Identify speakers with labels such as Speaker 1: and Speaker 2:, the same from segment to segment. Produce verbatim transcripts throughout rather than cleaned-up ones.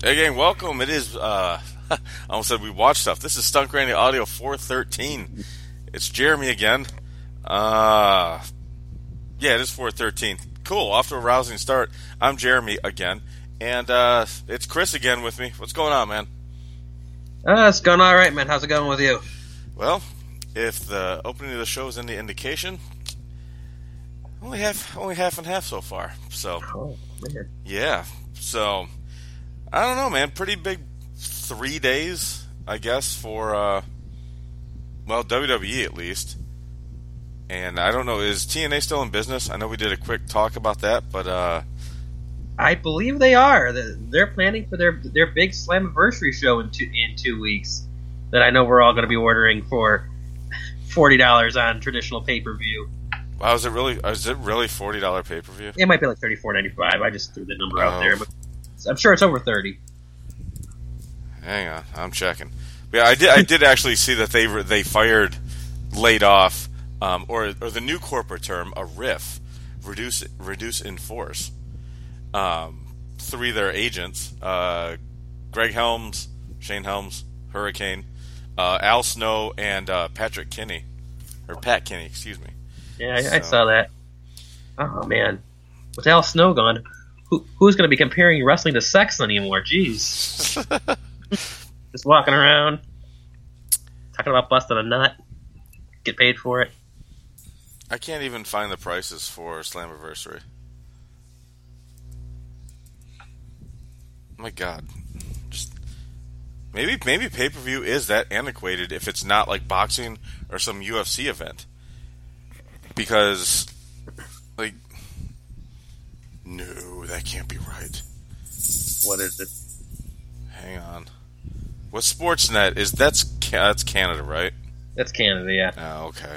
Speaker 1: Hey gang, welcome. It is, uh, I almost said we watch stuff. This is Stunt Granny Audio four thirteen. It's Jeremy again. Uh, yeah, it is four thirteen. Cool, off to a rousing start. I'm Jeremy again. And, uh, it's Chris again with me. What's going on, man?
Speaker 2: Uh, it's going all right, man. How's it going with you?
Speaker 1: Well, if the opening of the show is any indication, only half, only half and half so far. So,
Speaker 2: oh, man.
Speaker 1: Yeah, so... I don't know, man. Pretty big three days, I guess, for, uh, well, W W E at least. And I don't know, is T N A still in business? I know we did a quick talk about that, but, uh...
Speaker 2: I believe they are. They're planning for their their big Slammiversary show in two, in two weeks that I know we're all going to be ordering for forty dollars on traditional pay-per-view.
Speaker 1: Wow, is it really, is it really forty dollars pay-per-view?
Speaker 2: It might be like thirty-four ninety-five. I just threw the number
Speaker 1: Oh.
Speaker 2: out there, but I'm sure it's over thirty.
Speaker 1: Hang on, I'm checking. Yeah, I did. I did actually see that they they fired, laid off, um, or or the new corporate term, a R I F, reduce reduce in force. Um, three of their agents, uh, Greg Helms, Shane Helms, Hurricane, uh, Al Snow, and uh, Patrick Kinney, or Pat Kinney, excuse me.
Speaker 2: Yeah, I, I saw that. Oh man, with Al Snow gone. Who, who's going to be comparing wrestling to sex anymore? Jeez. Just walking around, talking about busting a nut, get paid for it.
Speaker 1: I can't even find the prices for Slammiversary. My God. Just maybe maybe pay-per-view is that antiquated if it's not like boxing or some U F C event. Because, like, no, that can't be right.
Speaker 2: What is it?
Speaker 1: Hang on. What Sportsnet is? That's that's Canada, right?
Speaker 2: That's Canada, yeah.
Speaker 1: Oh, okay.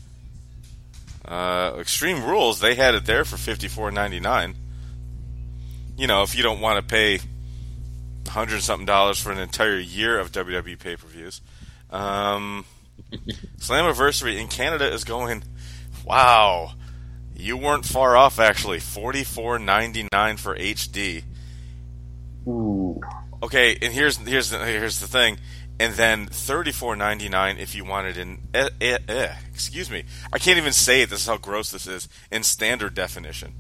Speaker 1: Uh, Extreme Rules, they had it there for fifty-four ninety-nine. You know, if you don't want to pay a hundred something dollars for an entire year of W W E pay-per-views. Um, Slammiversary in Canada is going. Wow. You weren't far off, actually. forty-four ninety-nine for H D.
Speaker 2: Ooh.
Speaker 1: Okay, and here's here's the, here's the thing, and then thirty-four ninety-nine if you wanted in eh, eh, eh, excuse me, I can't even say it. This is how gross this is in standard definition.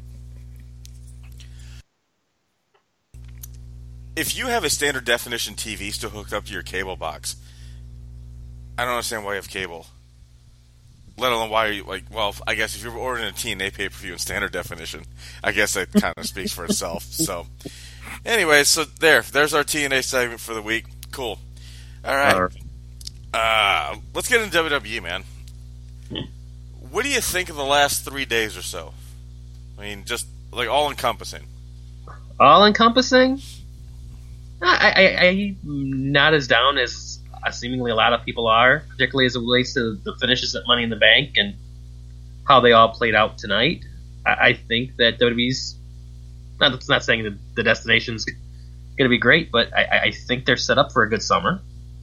Speaker 1: If you have a standard definition T V still hooked up to your cable box, I don't understand why you have cable. Let alone why are you, like, well, I guess if you're ordering a T N A pay-per-view in standard definition, I guess that kind of speaks for itself. So, anyway, so there, there's our T N A segment for the week. Cool. All right. Uh, let's get into W W E, man. What do you think of the last three days or so? I mean, just, like, all-encompassing.
Speaker 2: All-encompassing? I, I, I'm not as down as Uh, seemingly a lot of people are, particularly as it relates to the finishes at Money in the Bank and how they all played out tonight. I, I think that W W E's, not, that's not saying that the destination's going to be great, but I, I think they're set up for a good summer.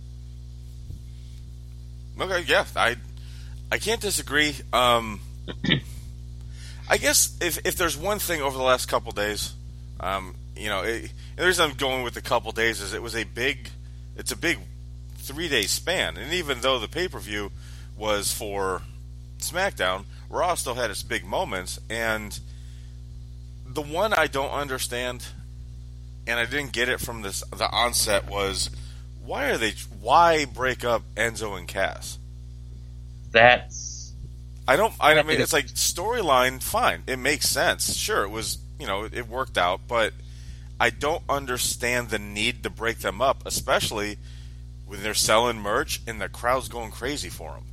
Speaker 1: Okay, yeah, I I can't disagree. Um, I guess if if there's one thing over the last couple days, um, you know, it, the reason I'm going with the couple days is it was a big, it's a big three-day span, and even though the pay-per-view was for SmackDown, Raw still had its big moments, and the one I don't understand, and I didn't get it from this the onset, was why are they why break up Enzo and Cass?
Speaker 2: That's
Speaker 1: I don't I mean it's like storyline, fine, it makes sense, sure, it was, you know, it, it worked out, but I don't understand the need to break them up, especially when they're selling merch and the crowd's going crazy for them.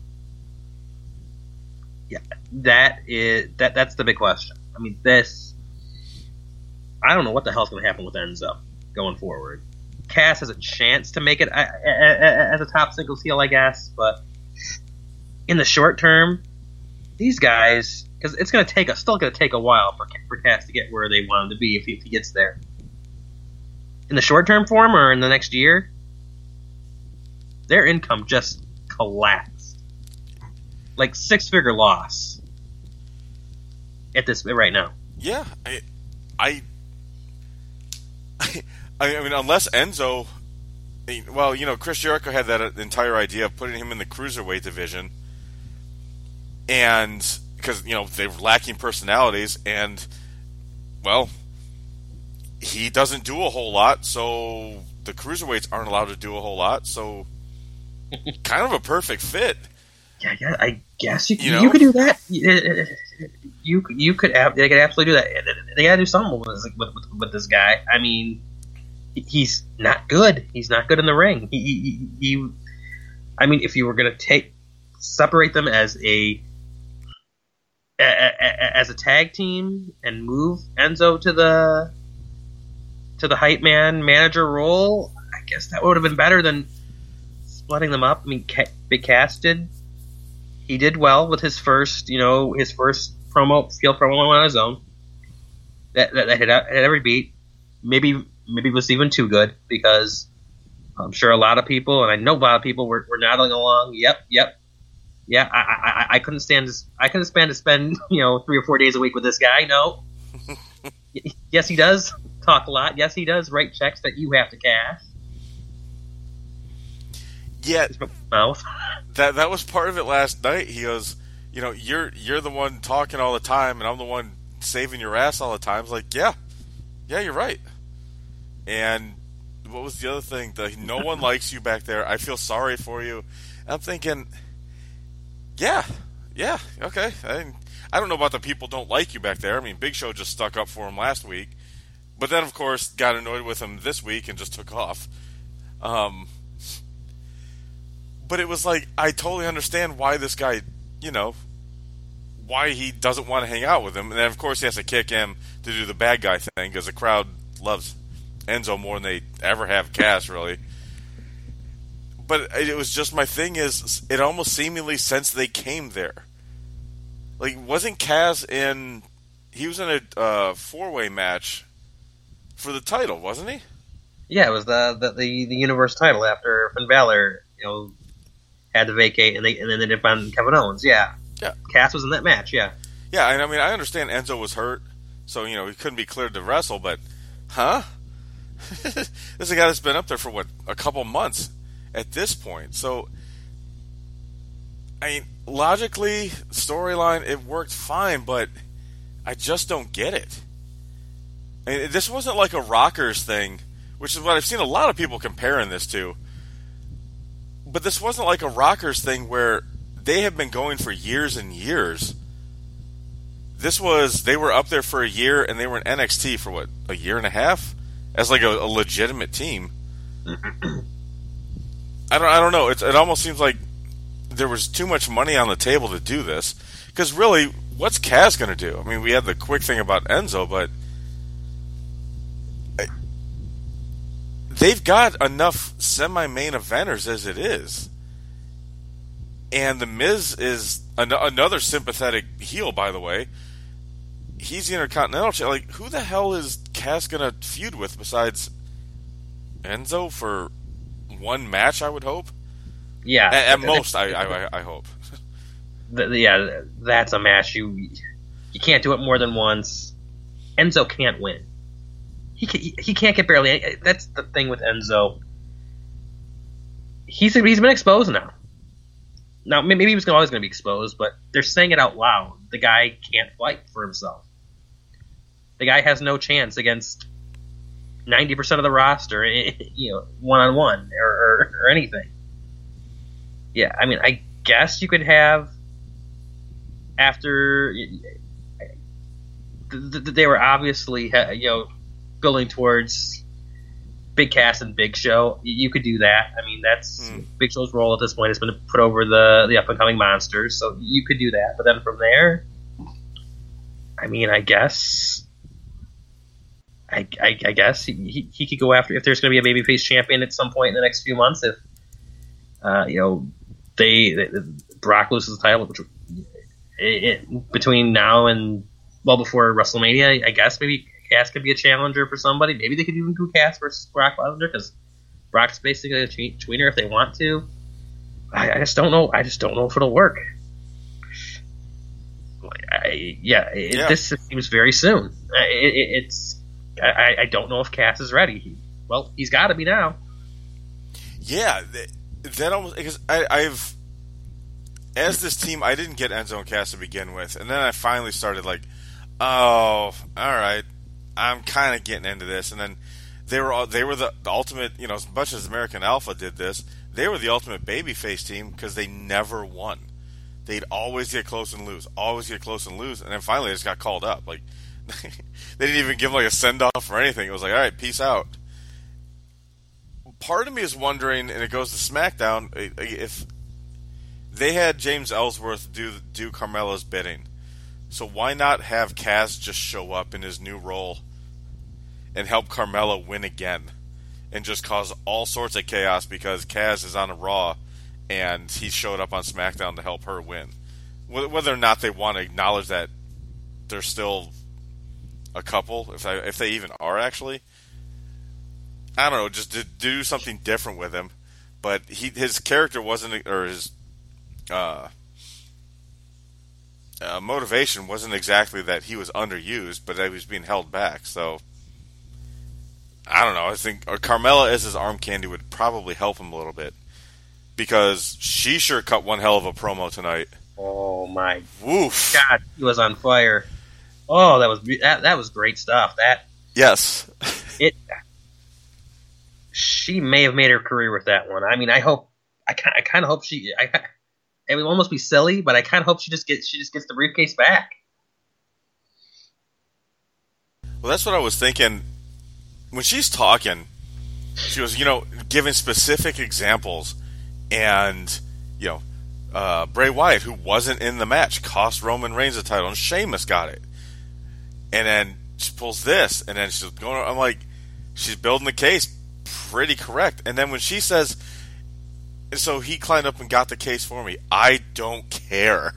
Speaker 2: Yeah, that is that. That's the big question. I mean, this. I don't know what the hell's going to happen with Enzo going forward. Cass has a chance to make it as a top singles heel, I guess, but in the short term, these guys, because it's going to take a still going to take a while for for Cass to get where they want him to be if he, if he gets there. In the short term for him, or in the next year, their income just collapsed. Like six figure loss at this right now.
Speaker 1: Yeah, I, I, I mean, unless Enzo, well, you know, Chris Jericho had that entire idea of putting him in the cruiserweight division, and because you know they were lacking personalities, and well, he doesn't do a whole lot, so the cruiserweights aren't allowed to do a whole lot, so kind of a perfect fit.
Speaker 2: Yeah, yeah, I guess you,
Speaker 1: You know?
Speaker 2: you could do that. You you could ab- they could absolutely do that. They gotta do something with this, with, with, with this guy. I mean, he's not good. He's not good in the ring. He, he, he I mean, if you were gonna take separate them as a, a, a as a tag team and move Enzo to the to the hype man manager role, I guess that would have been better than splitting them up. I mean, Big Cass did. He did well with his first, you know, his first promo, field promo on his own. That that, that hit, hit every beat. Maybe maybe it was even too good because I'm sure a lot of people, and I know a lot of people were, were nodding along. Yep, yep, yeah. I, I I couldn't stand to, I couldn't stand to spend you know three or four days a week with this guy. No. Yes, he does talk a lot. Yes, he does write checks that you have to cash.
Speaker 1: Yeah,
Speaker 2: mouth.
Speaker 1: That that was part of it last night. He goes, you know, you're you're the one talking all the time, and I'm the one saving your ass all the time. It's like, yeah, yeah, you're right. And what was the other thing? The no one likes you back there. I feel sorry for you. And I'm thinking, yeah, yeah, okay. I, I don't know about the people don't like you back there. I mean, Big Show just stuck up for him last week, but then of course got annoyed with him this week and just took off. Um. But it was like, I totally understand why this guy, you know, why he doesn't want to hang out with him. And then, of course, he has to kick him to do the bad guy thing because the crowd loves Enzo more than they ever have Cass, really. But it was just, my thing is, it almost seemingly since they came there. Like, wasn't Cass in, he was in a uh, four-way match for the title, wasn't he?
Speaker 2: Yeah, it was the the, the, the Universe title after Finn Balor, you know, had to vacate, and they and then they did find Kevin Owens. Yeah,
Speaker 1: yeah.
Speaker 2: Cass was in that match. Yeah,
Speaker 1: yeah. And I mean, I understand Enzo was hurt, so you know he couldn't be cleared to wrestle. But, huh? This is a guy that's been up there for what, a couple months at this point. So, I mean, logically, storyline, it worked fine, but I just don't get it. I mean, this wasn't like a Rockers thing, which is what I've seen a lot of people comparing this to. But this wasn't like a Rockers thing where they have been going for years and years. This was, they were up there for a year and they were in N X T for what, a year and a half? As like a, a legitimate team. I don't I don't know. It's, it almost seems like there was too much money on the table to do this. Because really, what's Cass going to do? I mean, we had the quick thing about Enzo, but they've got enough semi-main eventers as it is. And The Miz is an- another sympathetic heel, by the way. He's the Intercontinental Champion. Like, who the hell is Cass going to feud with besides Enzo for one match, I would hope?
Speaker 2: Yeah.
Speaker 1: At, at most, I, I, I hope.
Speaker 2: The, the, yeah, that's a match. You, you can't do it more than once. Enzo can't win. He can, he can't get barely. That's the thing with Enzo. He's he's been exposed now. Now maybe he was always going to be exposed, but they're saying it out loud. The guy can't fight for himself. The guy has no chance against ninety percent of the roster, you know, one on one or, or or anything. Yeah, I mean, I guess you could have after they were obviously, you know, building towards Big Cass and Big Show. You could do that. I mean, that's mm. Big Show's role at this point has been to put over the the up and coming monsters, so you could do that. But then from there, I mean, I guess. I, I, I guess he, he, he could go after if there's going to be a babyface champion at some point in the next few months. If uh, you know they, they Brock loses the title, which it, it, between now and well before WrestleMania, I guess maybe Cass could be a challenger for somebody. Maybe they could even do Cass versus Brock Lesnar because Brock's basically a tweener if they want to. I, I just don't know. I just don't know if it'll work. I, yeah, it,
Speaker 1: yeah,
Speaker 2: this seems very soon. It, it, it's. I, I don't know if Cass is ready. He, well, he's got to be now.
Speaker 1: Yeah, that, that almost because I, I've as this team, I didn't get Enzo and Cass to begin with, and then I finally started like, oh, all right, I'm kind of getting into this, and then they were all, they were the, the ultimate, you know, as much as American Alpha did this, they were the ultimate babyface team because they never won. They'd always get close and lose, always get close and lose, and then finally they just got called up. Like they didn't even give them like a send off or anything. It was like, all right, peace out. Part of me is wondering, and it goes to SmackDown, if they had James Ellsworth do do Carmella's bidding, so why not have Kaz just show up in his new role and help Carmella win again, and just cause all sorts of chaos because Kaz is on a Raw and he showed up on SmackDown to help her win. Whether or not they want to acknowledge that they're still a couple, if I, if they even are actually. I don't know, just to do something different with him. But he, his character wasn't, or his uh, uh, motivation wasn't exactly that he was underused, but that he was being held back. So, I don't know. I think or Carmella as his arm candy would probably help him a little bit. Because she sure cut one hell of a promo tonight.
Speaker 2: Oh, my
Speaker 1: Woof.
Speaker 2: God, he was on fire. Oh, that was that, that was great stuff. That
Speaker 1: Yes.
Speaker 2: it. She may have made her career with that one. I mean, I hope. I kind. I kind of hope she. I. It would almost be silly, but I kind of hope she just gets. She just gets the briefcase back.
Speaker 1: Well, that's what I was thinking. When she's talking, she was, you know, giving specific examples, and you know, uh, Bray Wyatt, who wasn't in the match, cost Roman Reigns the title, and Sheamus got it. And then she pulls this, and then she's going. I'm like, she's building the case. Pretty correct. And then when she says, so he climbed up and got the case for me, I don't care.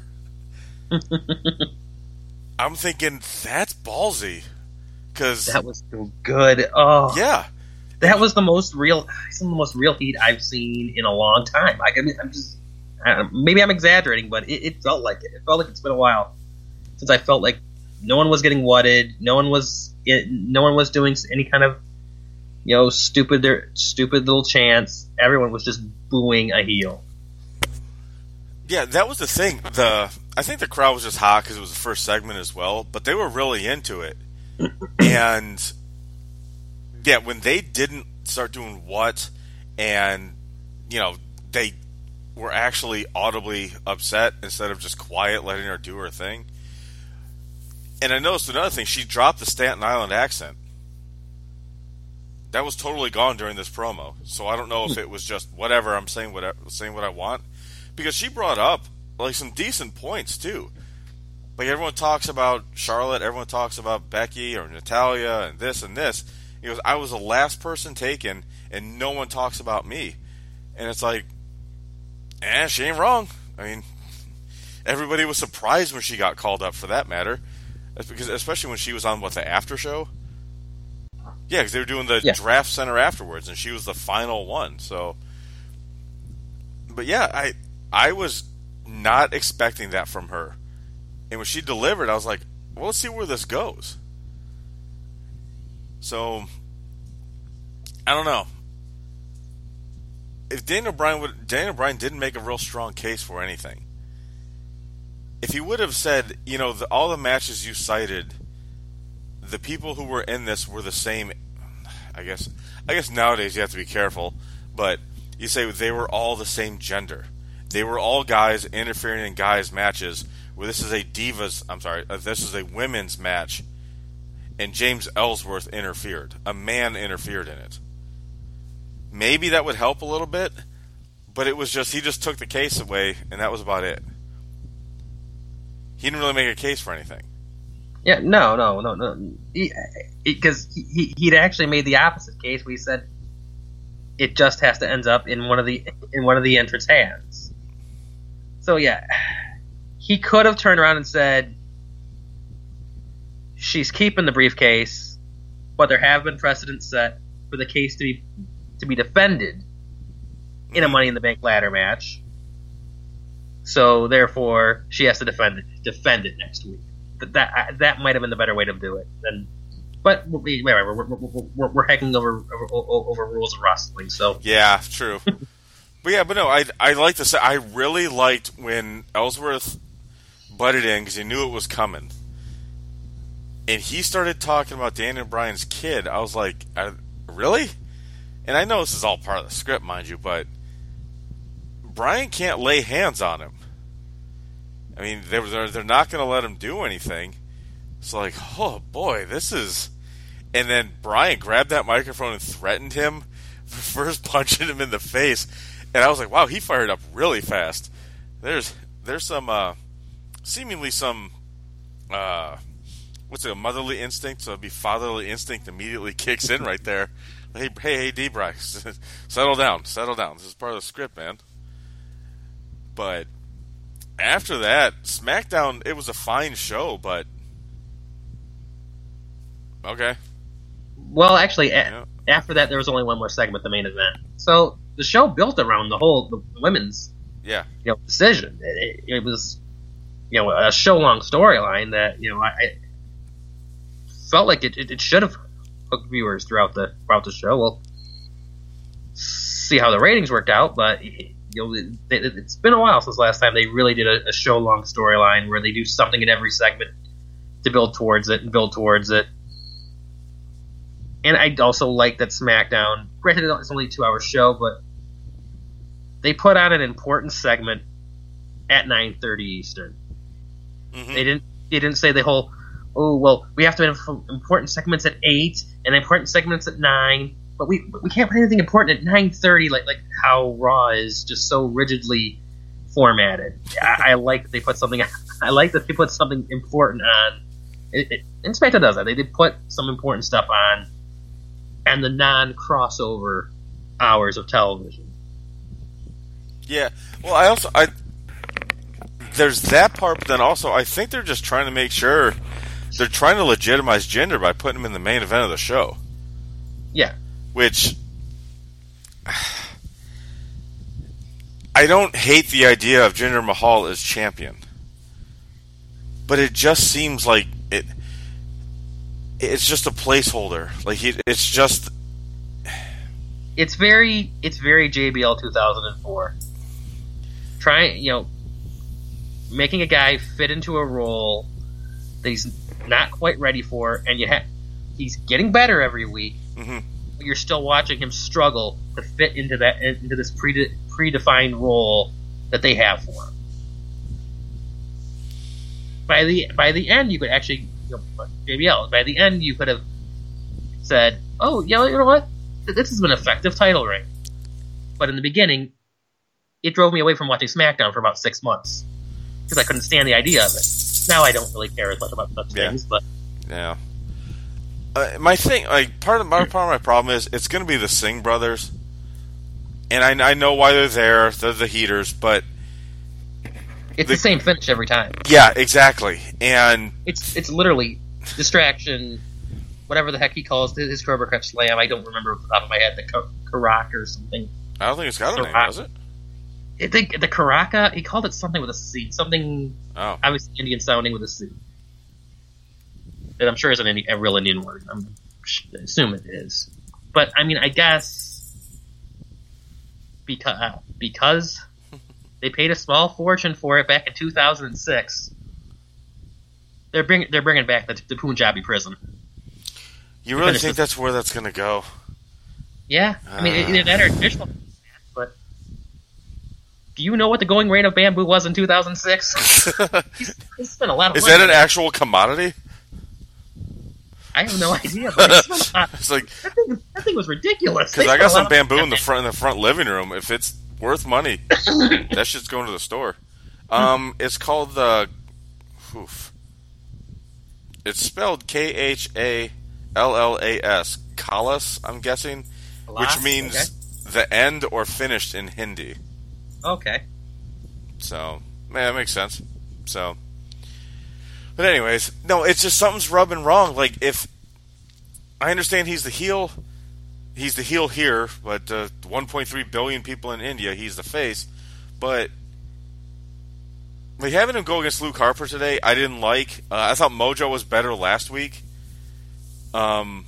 Speaker 1: I'm thinking, that's ballsy. Cause,
Speaker 2: that was so good. Oh,
Speaker 1: yeah.
Speaker 2: That was the most real, some of the most real heat I've seen in a long time. I mean, I'm just, I don't know, maybe I'm exaggerating, but it, it felt like it. It felt like it's been a while since I felt like no one was getting wutted, no one was, it, no one was doing any kind of, you know, stupid, stupid little chants. Everyone was just booing a heel.
Speaker 1: Yeah, that was the thing. The I think the crowd was just hot because it was the first segment as well, but they were really into it. And yeah, when they didn't start doing what, and you know, they were actually audibly upset instead of just quiet, letting her do her thing. And I noticed another thing: she dropped the Staten Island accent. That was totally gone during this promo. So I don't know if it was just whatever, I'm saying what I, saying what I want. Because she brought up like some decent points too. Like everyone talks about Charlotte, everyone talks about Becky or Natalya and this and this. He goes, I was the last person taken and no one talks about me. And it's like, eh, she ain't wrong. I mean, everybody was surprised when she got called up for that matter. That's because, especially when she was on, what, the after show? Yeah, because they were doing the
Speaker 2: yeah.
Speaker 1: draft center afterwards, and she was the final one. So, but yeah, I I was not expecting that from her, and when she delivered, I was like, well, let's see where this goes. So, I don't know. If Daniel Bryan would, Daniel Bryan didn't make a real strong case for anything. If he would have said, you know, the, all the matches you cited, the people who were in this were the same. I guess I guess nowadays you have to be careful, but you say they were all the same gender. They were all guys interfering in guys' matches where this is a divas, I'm sorry, uh, this is a women's match, and James Ellsworth interfered. A man interfered in it. Maybe that would help a little bit, but it was just, he just took the case away, and that was about it. He didn't really make a case for anything.
Speaker 2: Yeah, no, no, no, no. Because he, he, he'd actually made the opposite case where he said it just has to end up in one of the in one of the entrants' hands. So yeah, he could have turned around and said she's keeping the briefcase, but there have been precedents set for the case to be to be defended in a Money in the Bank ladder match. So therefore, she has to defend it, defend it next week. That that, that might have been the better way to do it than But we, we're, we're, we're, we're, we're hacking over, over over rules of wrestling, so
Speaker 1: yeah, true. But yeah, but no, I I like to say I really liked when Ellsworth butted in because he knew it was coming, and he started talking about Daniel Bryan's kid. I was like, I, really? And I know this is all part of the script, mind you, but Bryan can't lay hands on him. I mean, they're they're not going to let him do anything. It's like, oh boy, this is. And then Bryan grabbed that microphone and threatened him for first punching him in the face. And I was like, wow, he fired up really fast. There's there's some uh, seemingly some uh, what's it, a motherly instinct? So it'd be fatherly instinct immediately kicks in right there. Hey, hey, hey, D-Bryce, settle down, settle down. This is part of the script, man. But after that, SmackDown, it was a fine show, but okay.
Speaker 2: Well, actually,
Speaker 1: yeah.
Speaker 2: a- after that, there was only one more segment, the main event. So the show built around the whole the women's,
Speaker 1: yeah,
Speaker 2: you know, decision. It, it, it was, you know, a show long storyline that you know I, I felt like it, it, it should have hooked viewers throughout the throughout the show. We'll see how the ratings worked out, but you know, it, it, it's been a while since last time they really did a, a show long storyline where they do something in every segment to build towards it and build towards it. And I also like that SmackDown, granted it's only a two-hour show, but they put on an important segment at nine thirty Eastern. Mm-hmm. They didn't. They didn't say the whole, oh well, we have to have important segments at eight and important segments at nine, but we we can't put anything important at nine thirty, like like how Raw is just so rigidly formatted. I, I like that they put something. I like that they put something important on. It, it, and SmackDown does that. They did put some important stuff on. And the non-crossover hours of television.
Speaker 1: Yeah. Well, I also I there's that part, but then also I think they're just trying to make sure they're trying to legitimize Jinder by putting him in the main event of the show.
Speaker 2: Yeah.
Speaker 1: Which I don't hate the idea of Jinder Mahal as champion, but it just seems like it. It's just a placeholder. Like he, it's just.
Speaker 2: It's very, it's very J B L two thousand four. Trying, you know, making a guy fit into a role that he's not quite ready for, and you have, he's getting better every week.
Speaker 1: Mm-hmm.
Speaker 2: But you're still watching him struggle to fit into that, into this pre predefined role that they have for him. By the by the end, you could actually. You know, J B L. By the end, you could have said, "Oh, yeah, you know what? This is an effective title reign." But in the beginning, it drove me away from watching SmackDown for about six months because I couldn't stand the idea of it. Now I don't really care as much about such
Speaker 1: yeah.
Speaker 2: things, but
Speaker 1: yeah. Uh, my thing, like part of my part of my problem is it's going to be the Singh brothers, and I, I know why they're there. They're the heaters, but.
Speaker 2: It's the, the same finish every time.
Speaker 1: Yeah, exactly. And
Speaker 2: it's it's literally distraction, whatever the heck he calls his Cobra Clutch Slam. I don't remember off the top of my head, the Karaka or something.
Speaker 1: I don't think it's got a name, does it?
Speaker 2: I think the Karaka, he called it something with a C. Something
Speaker 1: oh.
Speaker 2: obviously Indian sounding with a C. That I'm sure is an Indian, a real Indian word. I'm, I assume it is. But, I mean, I guess because uh, because... they paid a small fortune for it back in two thousand six. They're bring, they're bringing back the, the Punjabi prison.
Speaker 1: You really think that's where that's going to go?
Speaker 2: Yeah, I mean, uh. either that or traditional. But do you know what the going rate of bamboo was in two thousand six? he's, he's spent a lot of
Speaker 1: Is
Speaker 2: money.
Speaker 1: that an actual commodity?
Speaker 2: I have no idea. But it's not,
Speaker 1: it's like
Speaker 2: that thing, that thing was ridiculous.
Speaker 1: Because I got some bamboo in the front in the front living room. If it's worth money, that shit's going to the store. Um, it's called the. Oof. It's spelled K H A L L A S. Khalas, I'm guessing,
Speaker 2: Khalas?
Speaker 1: Which means okay. the end or finished in Hindi.
Speaker 2: Okay.
Speaker 1: So, man, that makes sense. So, but anyways, no, it's just something's rubbing wrong. Like if I understand he's the heel. He's the heel here, but uh, one point three billion people in India, he's the face. But like having him go against Luke Harper today, I didn't like. Uh, I thought Mojo was better last week. Um,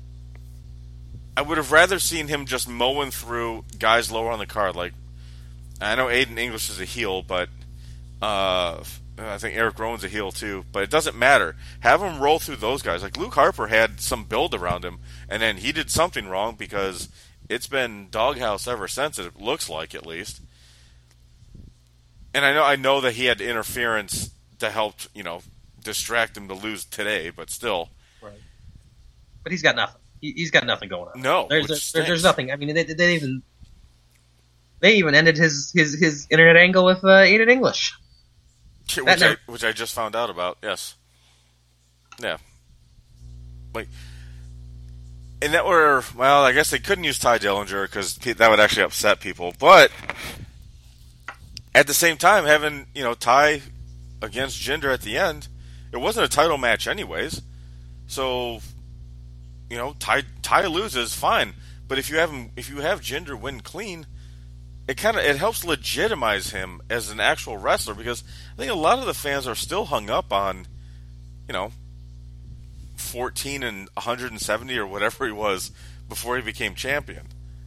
Speaker 1: I would have rather seen him just mowing through guys lower on the card. Like, I know Aiden English is a heel, but uh, I think Eric Rowan's a heel too. But it doesn't matter. Have him roll through those guys. Like Luke Harper had some build around him, and then he did something wrong because it's been doghouse ever since. It looks like, at least. And I know, I know that he had interference to help, you know, distract him to lose today, but still.
Speaker 2: Right. But he's got nothing. He, he's got nothing going on.
Speaker 1: No,
Speaker 2: there's
Speaker 1: which
Speaker 2: a, there, there's nothing. I mean, they, they even they even ended his his, his internet angle with uh, Aiden English,
Speaker 1: which
Speaker 2: never...
Speaker 1: I which I just found out about. Yes. Yeah. Like, and that were well, I guess they couldn't use Ty Dillinger because that would actually upset people, but at the same time, having, you know, Ty against Jinder at the end, it wasn't a title match anyways. So, you know, Ty Ty loses, fine. But if you have him, if you have Jinder win clean, it kind of it helps legitimize him as an actual wrestler, because I think a lot of the fans are still hung up on, you know, fourteen and one hundred seventy or whatever he was before he became champion.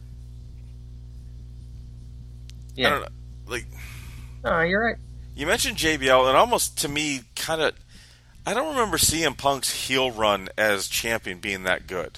Speaker 2: Yeah.
Speaker 1: I don't know, like.
Speaker 2: Oh, you're right.
Speaker 1: You mentioned J B L, and almost to me, kind of, I don't remember C M Punk's heel run as champion being that good.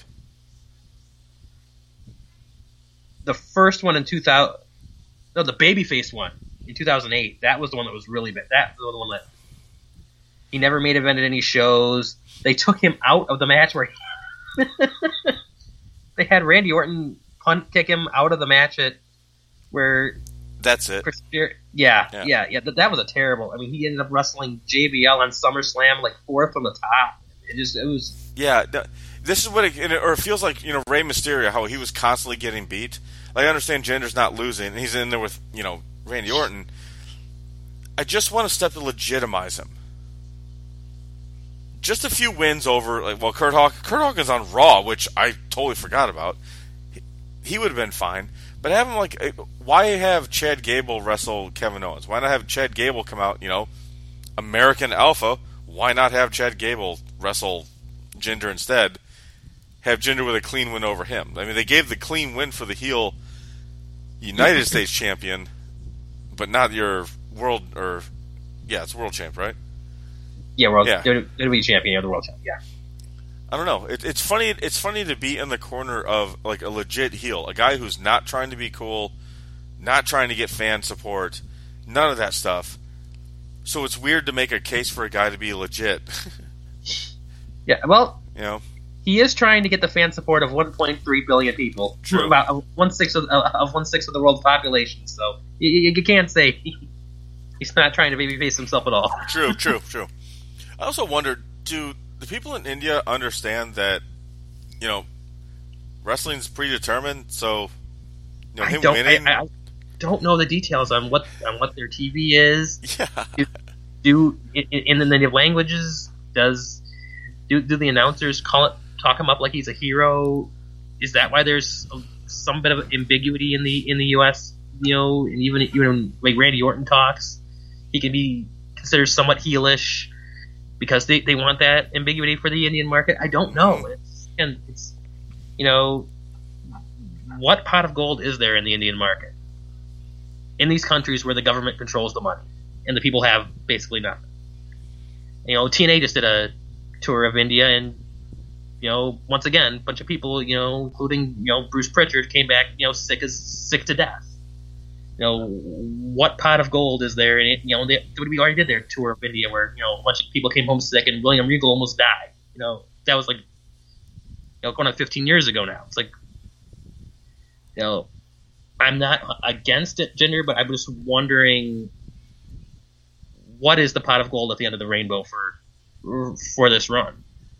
Speaker 2: The first one in two thousand, no, the babyface one in two thousand eight. That was the one that was really bad. That was the one that he never made event at any shows. They took him out of the match where he they had Randy Orton punt kick him out of the match at where.
Speaker 1: That's it.
Speaker 2: Yeah, yeah, yeah. yeah. That, that was a terrible. I mean, he ended up wrestling J B L on SummerSlam, like fourth from the top. It just, it was.
Speaker 1: Yeah, this is what it, or it feels like. You know, Rey Mysterio, how he was constantly getting beat. Like, I understand Jinder's not losing, and he's in there with, you know, Randy Orton. I just want a step to legitimize him. Just a few wins over, like, well, Kurt Hawkins. Kurt Hawkins on Raw, which I totally forgot about. He, he would have been fine. But have him, like, why have Chad Gable wrestle Kevin Owens? Why not have Chad Gable come out, you know, American Alpha? Why not have Chad Gable wrestle Jinder instead? Have Jinder with a clean win over him. I mean, they gave the clean win for the heel United States champion, but not your world, or, yeah, it's world champ, right?
Speaker 2: Yeah, world, yeah. W W E champion, the world champ, yeah.
Speaker 1: I don't know. It, it's funny. It's funny to be in the corner of like a legit heel, a guy who's not trying to be cool, not trying to get fan support, none of that stuff. So it's weird to make a case for a guy to be legit.
Speaker 2: Yeah, well,
Speaker 1: you know,
Speaker 2: he is trying to get the fan support of one point three billion people,
Speaker 1: True.
Speaker 2: about one sixth of, of one sixth of the world's population. So you, you can't say he's not trying to babyface himself at all.
Speaker 1: True, true, true. I also wonder, do the people in India understand that, you know, wrestling's predetermined? So, you know,
Speaker 2: I
Speaker 1: him
Speaker 2: don't,
Speaker 1: winning.
Speaker 2: I, I don't know the details on what on what their T V is.
Speaker 1: Yeah.
Speaker 2: Do, do in, in the native languages? Does do do the announcers call it talk him up like he's a hero? Is that why there's some bit of ambiguity in the in the U S? You know, and even even like Randy Orton talks, he can be considered somewhat heelish because they, they want that ambiguity for the Indian market. I don't know. It's, and it's, you know, what pot of gold is there in the Indian market? In these countries where the government controls the money and the people have basically nothing. You know, T N A just did a tour of India, and, you know, once again, a bunch of people, you know, including, you know, Bruce Pritchard, came back, you know, sick as sick to death. You know, what pot of gold is there in it? You know, they, we already did their tour of India where, you know, a bunch of people came home sick and William Regal almost died. You know, that was like, you know, going on fifteen years ago now. It's like, you know, I'm not against it, Jinder, but I'm just wondering what is the pot of gold at the end of the rainbow for for this run,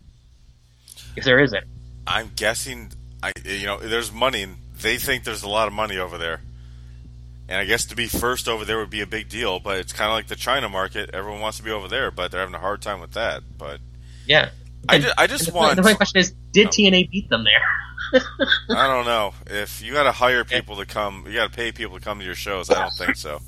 Speaker 2: if there is any.
Speaker 1: I'm guessing, I you know, there's money, and they think there's a lot of money over there. And I guess to be first over there would be a big deal, but it's kind of like the China market. Everyone wants to be over there, but they're having a hard time with that. But
Speaker 2: yeah,
Speaker 1: I, ju- I just
Speaker 2: the,
Speaker 1: want...
Speaker 2: The main question is, did no. T N A beat them there?
Speaker 1: I don't know. If you got to hire people to come, you got to pay people to come to your shows. I don't think so.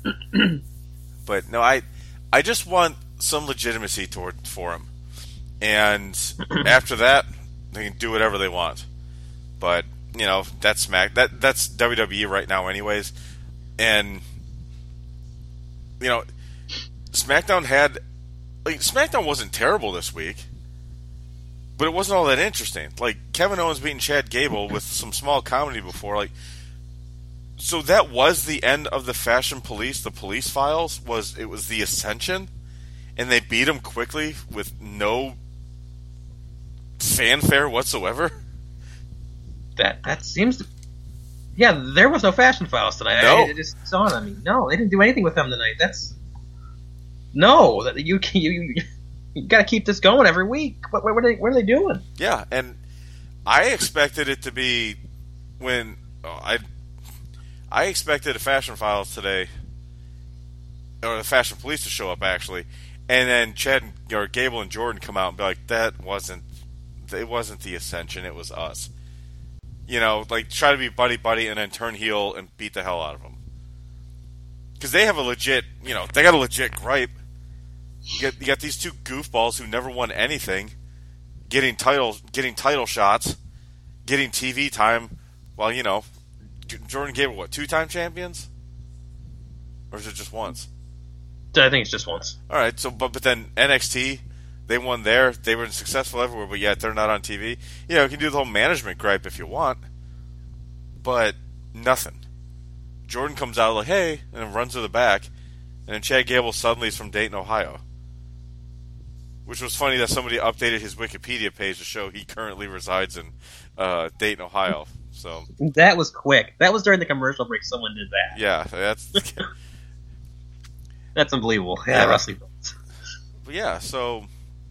Speaker 1: But no, I I just want some legitimacy toward for him. And after that, They can do whatever they want. But, you know, that's Smack that that's W W E right now anyways. And you know, SmackDown had like SmackDown wasn't terrible this week. But it wasn't all that interesting. Like Kevin Owens beating Chad Gable with some small comedy before, like so that was the end of the Fashion Police, the Police Files was it was the Ascension, and they beat them quickly with no fanfare whatsoever.
Speaker 2: That that seems to, yeah. There was no Fashion Files tonight.
Speaker 1: No.
Speaker 2: I, I just saw it on me. No, they didn't do anything with them tonight. That's no. That you you you, you got to keep this going every week. What, what, what, are they, what are they doing?
Speaker 1: Yeah, and I expected it to be when oh, I I expected the Fashion Files today, or the Fashion Police to show up actually, and then Chad or Gable and Jordan come out and be like, "That wasn't it wasn't the Ascension. It was us." You know, like try to be buddy buddy and then turn heel and beat the hell out of them. Because they have a legit, you know, they got a legit gripe. You got, you got these two goofballs who never won anything, getting title, getting title shots, getting T V time. While you know, Jordan Gable, what, two-time champions, or is it just once?
Speaker 2: I think it's just once.
Speaker 1: All right, so but but then N X T. They won there. They were successful everywhere, but yet they're not on T V. You know, you can do the whole management gripe if you want, but nothing. Jordan comes out like, hey, and then runs to the back, and then Chad Gable suddenly is from Dayton, Ohio. Which was funny that somebody updated his Wikipedia page to show he currently resides in uh, Dayton, Ohio. So
Speaker 2: that was quick. That was during the commercial break. Someone did that.
Speaker 1: Yeah, that's
Speaker 2: that's unbelievable. Yeah,
Speaker 1: yeah.
Speaker 2: wrestling.
Speaker 1: But yeah, so.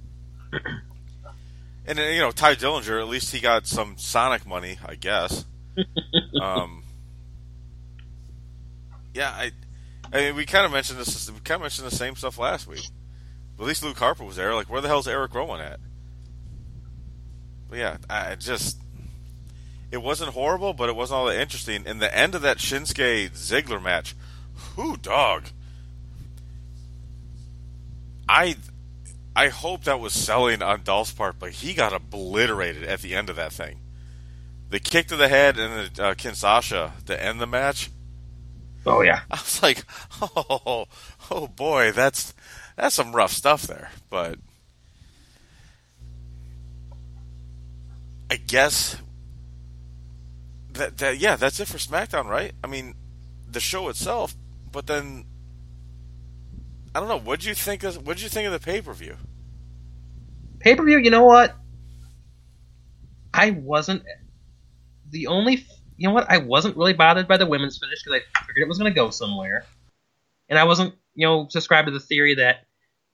Speaker 1: And then, you know, Ty Dillinger, at least he got some Sonic money, I guess. um, yeah, I, I mean, we kind of mentioned this. We kind of mentioned the same stuff last week. But at least Luke Harper was there. Like, where the hell's Eric Rowan at? But yeah, I just, it wasn't horrible, but it wasn't all that interesting. And the end of that Shinsuke Ziggler match, whoo, dog. I. I hope that was selling on Dolph's part, but he got obliterated at the end of that thing. The kick to the head and the uh, Kinshasa to end the match.
Speaker 2: Oh yeah,
Speaker 1: I was like, oh, oh boy, that's that's some rough stuff there. But I guess that that yeah, that's it for SmackDown, right? I mean, the show itself, but then. I don't know. What did you think of? What did you think of the pay per view?
Speaker 2: Pay per view. You know what? I wasn't the only. You know what? I wasn't really bothered by the women's finish because I figured it was going to go somewhere, and I wasn't, you know, subscribed to the theory that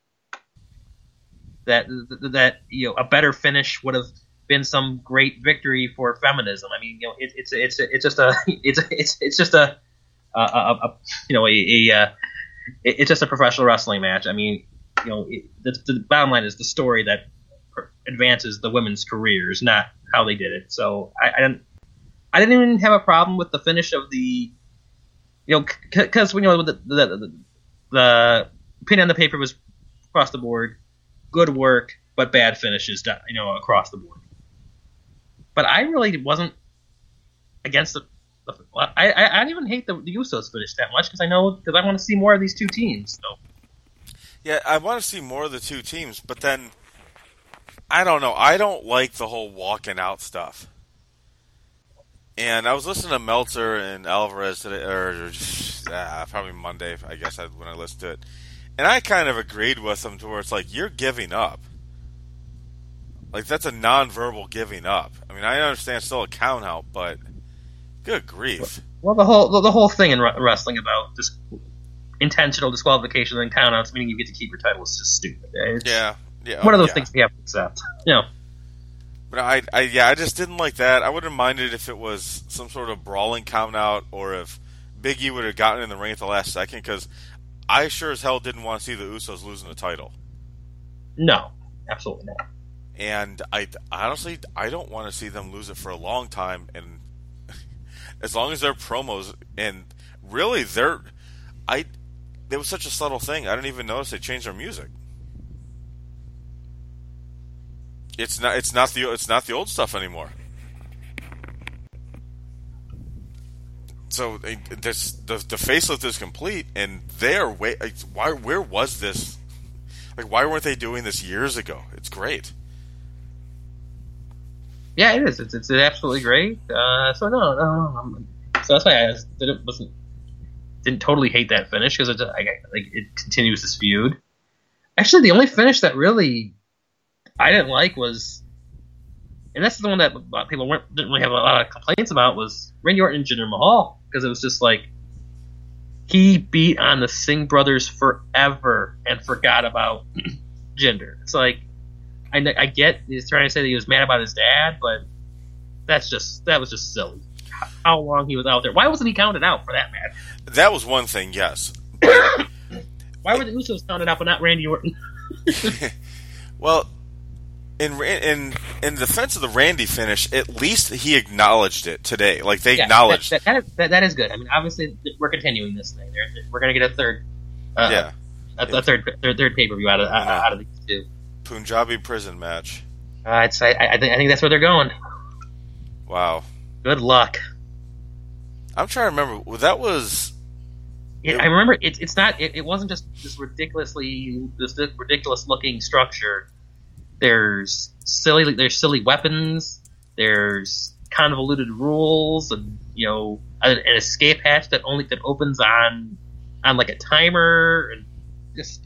Speaker 2: that that you know a better finish would have been some great victory for feminism. I mean, you know, it, it's it's it's just a it's it's it's just a, a, a, a you know a. a, a it's just a professional wrestling match. I mean, you know, it, the, the bottom line is the story that advances the women's careers, not how they did it. So I, I didn't, I didn't even have a problem with the finish of the, you know, because you know the the, the the opinion on the paper was across the board, good work, but bad finishes, you know, across the board. But I really wasn't against the. I, I I don't even hate the, the Usos finish that much because I know because I want to see more of these two teams. So.
Speaker 1: Yeah, I want to see more of the two teams, but then I don't know. I don't like the whole walking out stuff. And I was listening to Meltzer and Alvarez today, or uh, probably Monday, I guess, when I listened to it, and I kind of agreed with them to where it's like you're giving up. Like that's a non-verbal giving up. I mean, I understand it's still a count out, but. Good grief!
Speaker 2: Well, the whole the, the whole thing in wrestling about this intentional disqualification and countouts, meaning you get to keep your title, is just stupid. It's
Speaker 1: yeah, yeah.
Speaker 2: One of those
Speaker 1: yeah.
Speaker 2: things we have to accept. You know.
Speaker 1: But I, I, yeah, I just didn't like that. I wouldn't mind it if it was some sort of brawling countout, or if Big E would have gotten in the ring at the last second. Because I sure as hell didn't want to see the Usos losing the title.
Speaker 2: No, absolutely not.
Speaker 1: And I honestly, I don't want to see them lose it for a long time. And as long as their promos, and really, they're, I, it was such a subtle thing. I didn't even notice they changed their music. It's not. It's not the. It's not the old stuff anymore. So this the the facelift is complete, and they're way. Like, why? Where was this? Like, why weren't they doing this years ago? It's great.
Speaker 2: Yeah, it is. It's it's absolutely great. Uh, so no, no, no. So that's why I didn't wasn't didn't totally hate that finish because it I, like it continues this feud. Actually, the only finish that really I didn't like was, and that's the one that people weren't didn't really have a lot of complaints about, was Randy Orton and Jinder Mahal, because it was just like he beat on the Singh brothers forever and forgot about Jinder. It's like I, I get he's trying to say that he was mad about his dad, but that's just that was just silly. How long he was out there? Why wasn't he counted out for that match?
Speaker 1: That was one thing, yes.
Speaker 2: Why were the Usos counted out, but not Randy Orton?
Speaker 1: Well, in in in defense of the Randy finish, at least he acknowledged it today. Like they
Speaker 2: yeah,
Speaker 1: acknowledged
Speaker 2: that, that, that, is, that, that is good. I mean, obviously we're continuing this thing. We're going to get a third, uh,
Speaker 1: yeah,
Speaker 2: a, a third third, third pay per view out of out of these two.
Speaker 1: Punjabi prison match.
Speaker 2: Uh, I'd I, I think I think that's where they're going.
Speaker 1: Wow.
Speaker 2: Good luck.
Speaker 1: I'm trying to remember. Well, that was.
Speaker 2: Yeah,
Speaker 1: it,
Speaker 2: I remember. It's it's not. It, it wasn't just this ridiculously this ridiculous looking structure. There's silly. There's silly weapons. There's convoluted rules, and you know, an, an escape hatch that only that opens on on like a timer, and just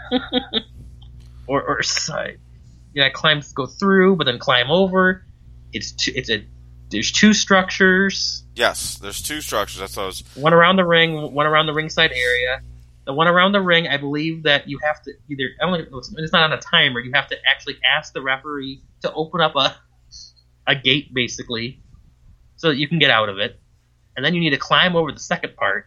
Speaker 2: or or side. You know, climb go through, but then climb over. It's two, it's a there's two structures.
Speaker 1: Yes, there's two structures. That's what I was.
Speaker 2: One around the ring, one around the ringside area. The one around the ring, I believe that you have to either. I don't know, it's not on a timer. You have to actually ask the referee to open up a a gate, basically, so that you can get out of it. And then you need to climb over the second part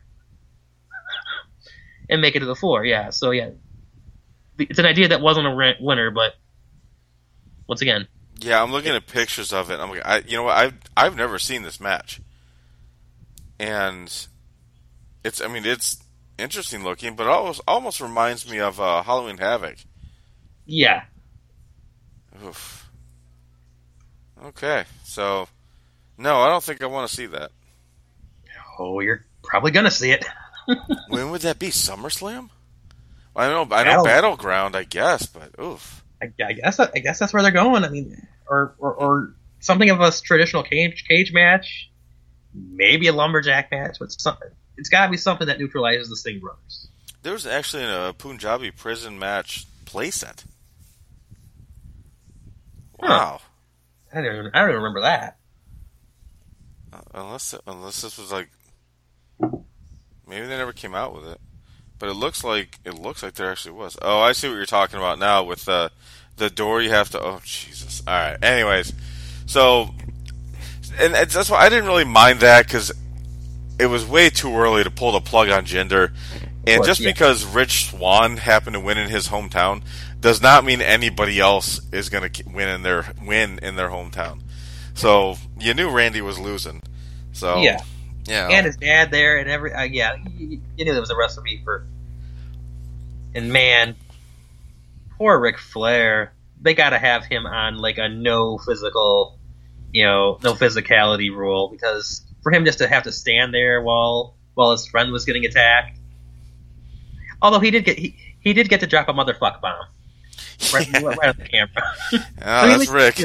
Speaker 2: and make it to the floor. Yeah. So yeah, it's an idea that wasn't a winner, but once again.
Speaker 1: Yeah, I'm looking at pictures of it. I'm like, I, you know what? I've I've never seen this match, and it's. I mean, it's interesting looking, but it almost almost reminds me of uh, Halloween Havoc.
Speaker 2: Yeah.
Speaker 1: Oof. Okay, so no, I don't think I want to see that.
Speaker 2: Oh, you're probably gonna see it.
Speaker 1: When would that be? SummerSlam? I know. I know
Speaker 2: Battle-
Speaker 1: Battleground, I guess, but oof.
Speaker 2: I, I guess I guess that's where they're going. I mean, or, or or something of a traditional cage cage match, maybe a lumberjack match, but something. It's got to be something that neutralizes the Singh brothers.
Speaker 1: There was actually a Punjabi prison match playset. Wow.
Speaker 2: Huh. I don't even, I don't even remember that.
Speaker 1: Uh, unless unless this was like, maybe they never came out with it. But it looks like it looks like there actually was. Oh, I see what you're talking about now with the the door you have to. Oh, Jesus! All right. Anyways, so and it's, that's why I didn't really mind that because it was way too early to pull the plug on Jinder, and
Speaker 2: course,
Speaker 1: just
Speaker 2: yeah.
Speaker 1: because Rich Swann happened to win in his hometown does not mean anybody else is going to win in their win in their hometown. So you knew Randy was losing. So
Speaker 2: yeah.
Speaker 1: Yeah,
Speaker 2: and his dad there, and every uh, yeah, you, you knew there was a recipe for. And man, poor Ric Flair. They got to have him on like a no physical, you know, no physicality rule, because for him just to have to stand there while while his friend was getting attacked. Although he did get he, he did get to drop a motherfuck bomb right,
Speaker 1: yeah.
Speaker 2: right on the camera.
Speaker 1: Oh, that's Rick.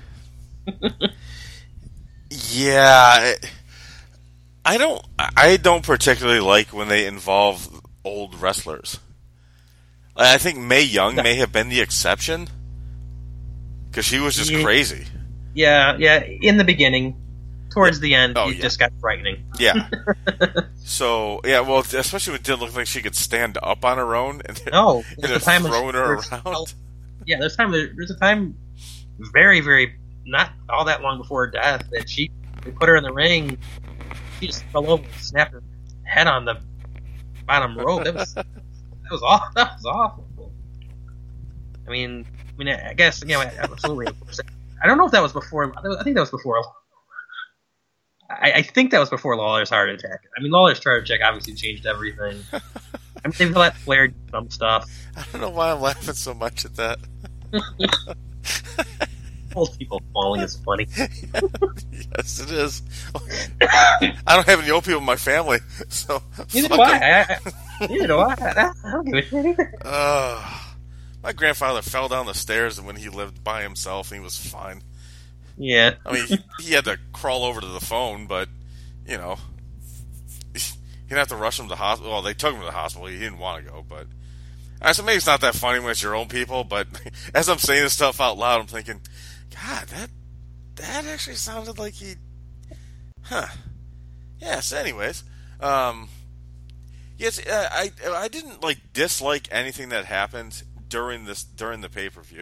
Speaker 1: Yeah. It, I don't. I don't particularly like when they involve old wrestlers. I think Mae Young may have been the exception because she was just
Speaker 2: yeah.
Speaker 1: crazy.
Speaker 2: Yeah, yeah. In the beginning, towards the end,
Speaker 1: oh,
Speaker 2: it
Speaker 1: yeah.
Speaker 2: just got frightening.
Speaker 1: Yeah. So yeah, well, especially when it didn't look like she could stand up on her own, and they're,
Speaker 2: No,
Speaker 1: and
Speaker 2: there's
Speaker 1: they're
Speaker 2: a time
Speaker 1: throwing her
Speaker 2: there's-
Speaker 1: around.
Speaker 2: Yeah, there's time. There's a time, very, very not all that long before her death, that she they put her in the ring. She just fell over and snapped her head on the bottom rope. That was that was awful. That was awful. I mean, I mean, I guess you know, absolutely. I don't know if that was before. I think that was before. I, I think that was before Lawler's heart attack. I mean, Lawler's heart attack obviously changed everything. I mean, they've let Flair do some stuff.
Speaker 1: I don't know why I'm laughing so much at that.
Speaker 2: Old people falling is funny.
Speaker 1: Yes, it is. I don't have any old people in my family, so
Speaker 2: neither do I. I, I. Neither do I. I, I don't give a shit either.
Speaker 1: Uh, my grandfather fell down the stairs when he lived by himself, and he was fine.
Speaker 2: Yeah.
Speaker 1: I mean, he, he had to crawl over to the phone, but you know, he didn't have to rush him to the hospital. Well, they took him to the hospital. He didn't want to go, but I said maybe it's not that funny when it's your own people. But as I'm saying this stuff out loud, I'm thinking, God, that that actually sounded like he, huh? Yes. Anyways, um, yes, uh, I I didn't like dislike anything that happened during this during the pay per view.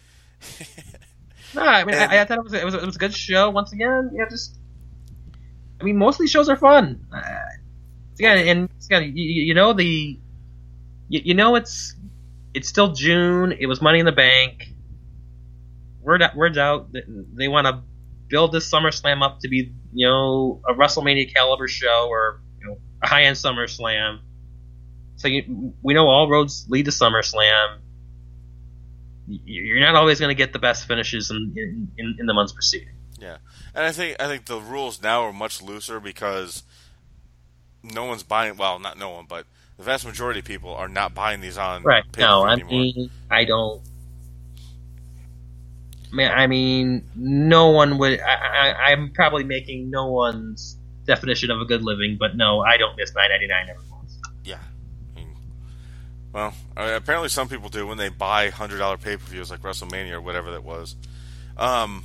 Speaker 2: No, I mean, and, I, I thought it was a, it was a, it was a good show. Once again, yeah, just I mean, most of these shows are fun. Uh, yeah, and again, you, you know the, you, you know it's it's still June. It was Money in the Bank. Word out, word's out. They want to build this SummerSlam up to be, you know, a WrestleMania caliber show or, you know, a high end SummerSlam. So you, we know all roads lead to SummerSlam. You're not always going to get the best finishes in, in in the months preceding.
Speaker 1: Yeah, and I think I think the rules now are much looser because no one's buying. Well, not no one, but the vast majority of people are not buying these on
Speaker 2: right.
Speaker 1: pay-per-view
Speaker 2: No, I
Speaker 1: anymore.
Speaker 2: mean, I don't. I mean, I mean, no one would. I, I, I'm probably making no one's definition of a good living, but no, I don't miss nine ninety-nine every month.
Speaker 1: Yeah. I mean, well, I mean, apparently some people do when they buy one hundred dollars pay-per-views like WrestleMania or whatever that was. Um,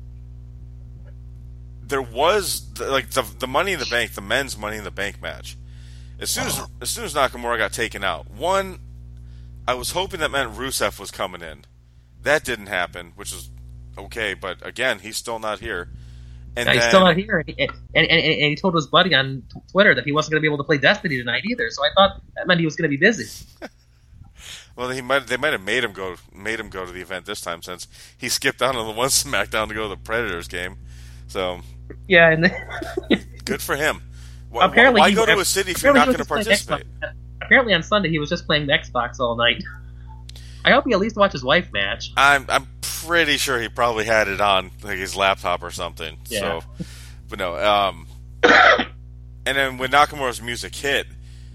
Speaker 1: there was, like, the, the Money in the Bank, the men's Money in the Bank match. As soon as, as soon as Nakamura got taken out, one, I was hoping that meant Rusev was coming in. That didn't happen, which is okay, but again, he's still not here. And
Speaker 2: no,
Speaker 1: then,
Speaker 2: he's still not here, and, and, and, and he told his buddy on Twitter that he wasn't going to be able to play Destiny tonight either. So I thought that meant he was going to be busy.
Speaker 1: Well, he might they might have made him go made him go to the event this time since he skipped out on the one SmackDown to go to the Predators game. So
Speaker 2: yeah, and then,
Speaker 1: good for him. Why,
Speaker 2: apparently,
Speaker 1: why
Speaker 2: he,
Speaker 1: go to a city if you're not going to participate?
Speaker 2: Apparently, on Sunday he was just playing Xbox all night. I hope he at least watched his wife match.
Speaker 1: I'm I'm pretty sure he probably had it on like his laptop or something.
Speaker 2: Yeah.
Speaker 1: So, but no. Um, and then when Nakamura's music hit,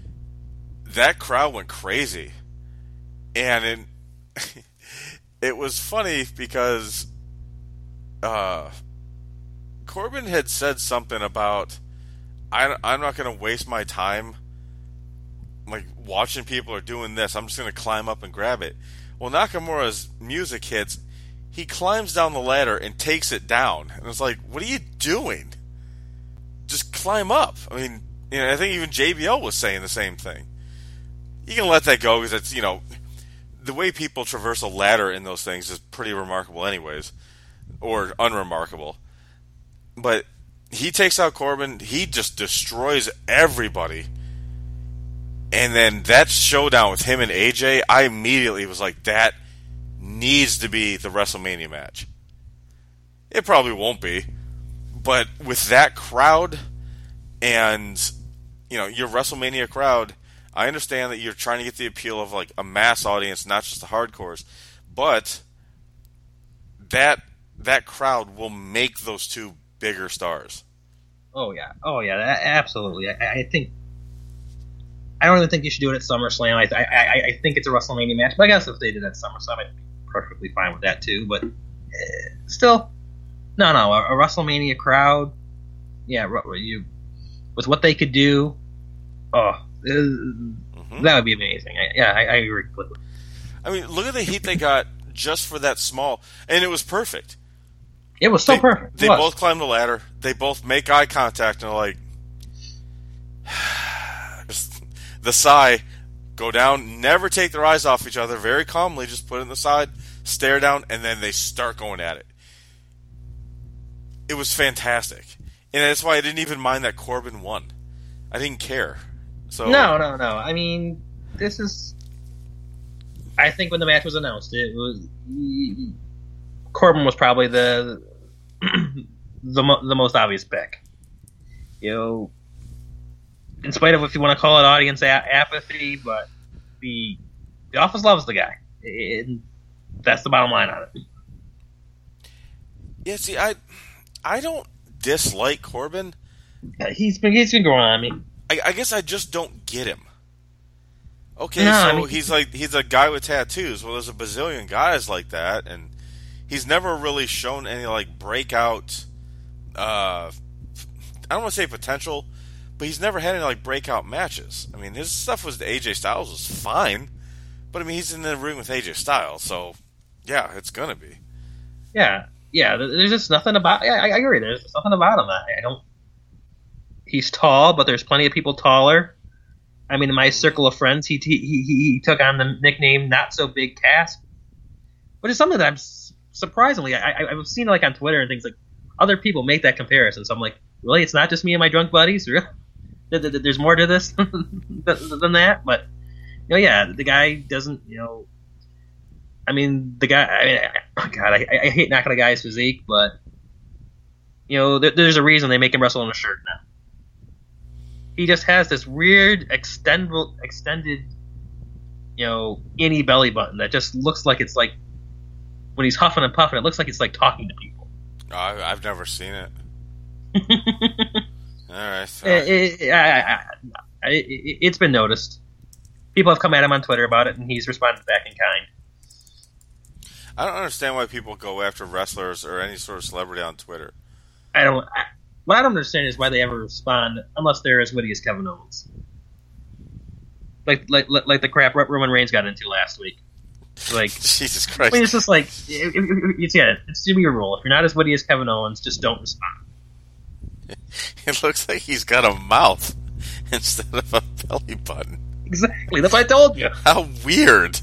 Speaker 1: that crowd went crazy, and it it was funny because uh, Corbin had said something about I I'm not going to waste my time like watching people are doing this. I'm just going to climb up and grab it. Well, Nakamura's music hits, he climbs down the ladder and takes it down. And it's like, what are you doing? Just climb up. I mean, you know, I think even J B L was saying the same thing. You can let that go because it's, you know, the way people traverse a ladder in those things is pretty remarkable anyways. Or unremarkable. But he takes out Corbin. He just destroys everybody. And then that showdown with him and A J, I immediately was like, that needs to be the WrestleMania match. It probably won't be. But with that crowd and, you know, your WrestleMania crowd, I understand that you're trying to get the appeal of, like, a mass audience, not just the hardcores. But that that crowd will make those two bigger stars.
Speaker 2: Oh, yeah. Oh, yeah, absolutely. I, I think... I don't even think you should do it at SummerSlam. I, I, I think it's a WrestleMania match, but I guess if they did it at SummerSlam, I'd be perfectly fine with that too. But uh, still, no, no, a, a WrestleMania crowd, yeah, you with what they could do, oh, uh, mm-hmm. that would be amazing. I, yeah, I, I agree completely.
Speaker 1: I mean, look at the heat they got just for that small, and it was perfect.
Speaker 2: It was so
Speaker 1: they,
Speaker 2: perfect.
Speaker 1: They both climb the ladder. They both make eye contact and are like. The sigh, go down, never take their eyes off each other, very calmly, just put it in the side, stare down, and then they start going at it. It was fantastic. And that's why I didn't even mind that Corbin won. I didn't care. So
Speaker 2: No, no, no. I mean, this is... I think when the match was announced, it was... Corbin was probably the the, mo- the most obvious pick. You know... In spite of if you want to call it audience a- apathy, but the the office loves the guy. And that's the bottom line on it.
Speaker 1: Yeah, see, I I don't dislike Corbin.
Speaker 2: Yeah, he's been he's been growing on me.
Speaker 1: I, I guess I just don't get him. Okay,
Speaker 2: No,
Speaker 1: so
Speaker 2: I mean,
Speaker 1: he's like he's a guy with tattoos. Well, there's a bazillion guys like that, and he's never really shown any like breakout. Uh, I don't want to say potential, but he's never had any like breakout matches. I mean, his stuff with A J Styles was fine, but I mean, he's in the ring with A J Styles, so yeah, it's gonna be.
Speaker 2: yeah, yeah. There's just nothing about. Yeah, I, I agree. There's just nothing about him. I, I don't. He's tall, but there's plenty of people taller. I mean, in my circle of friends, he he he, he took on the nickname "Not So Big Cass," which is something that I'm surprisingly I, I I've seen like on Twitter and things like other people make that comparison. So I'm like, really, it's not just me and my drunk buddies. Really? There's more to this than that. But you know, yeah, the guy doesn't. You know, I mean, the guy. I mean, oh God, I, I hate knocking a guy's physique, but you know, there, there's a reason they make him wrestle in a shirt now. He just has this weird extended, extended, you know, innie belly button that just looks like it's like when he's huffing and puffing. It looks like it's like talking to people.
Speaker 1: Oh, I, I've never seen it. All right, so.
Speaker 2: it, it, I, I, I, it, it's been noticed. People have come at him on Twitter about it, and he's responded back in kind.
Speaker 1: I don't understand why people go after wrestlers or any sort of celebrity on Twitter.
Speaker 2: I don't. I, what I don't understand is why they ever respond unless they're as witty as Kevin Owens. Like, like, like the crap Roman Reigns got into last week. Like,
Speaker 1: Jesus Christ!
Speaker 2: I mean, it's just like it, it, it's yeah, it's to be a rule. If you're not as witty as Kevin Owens, just don't respond.
Speaker 1: It looks like he's got a mouth instead of a belly button.
Speaker 2: Exactly. That's what I told you.
Speaker 1: How weird.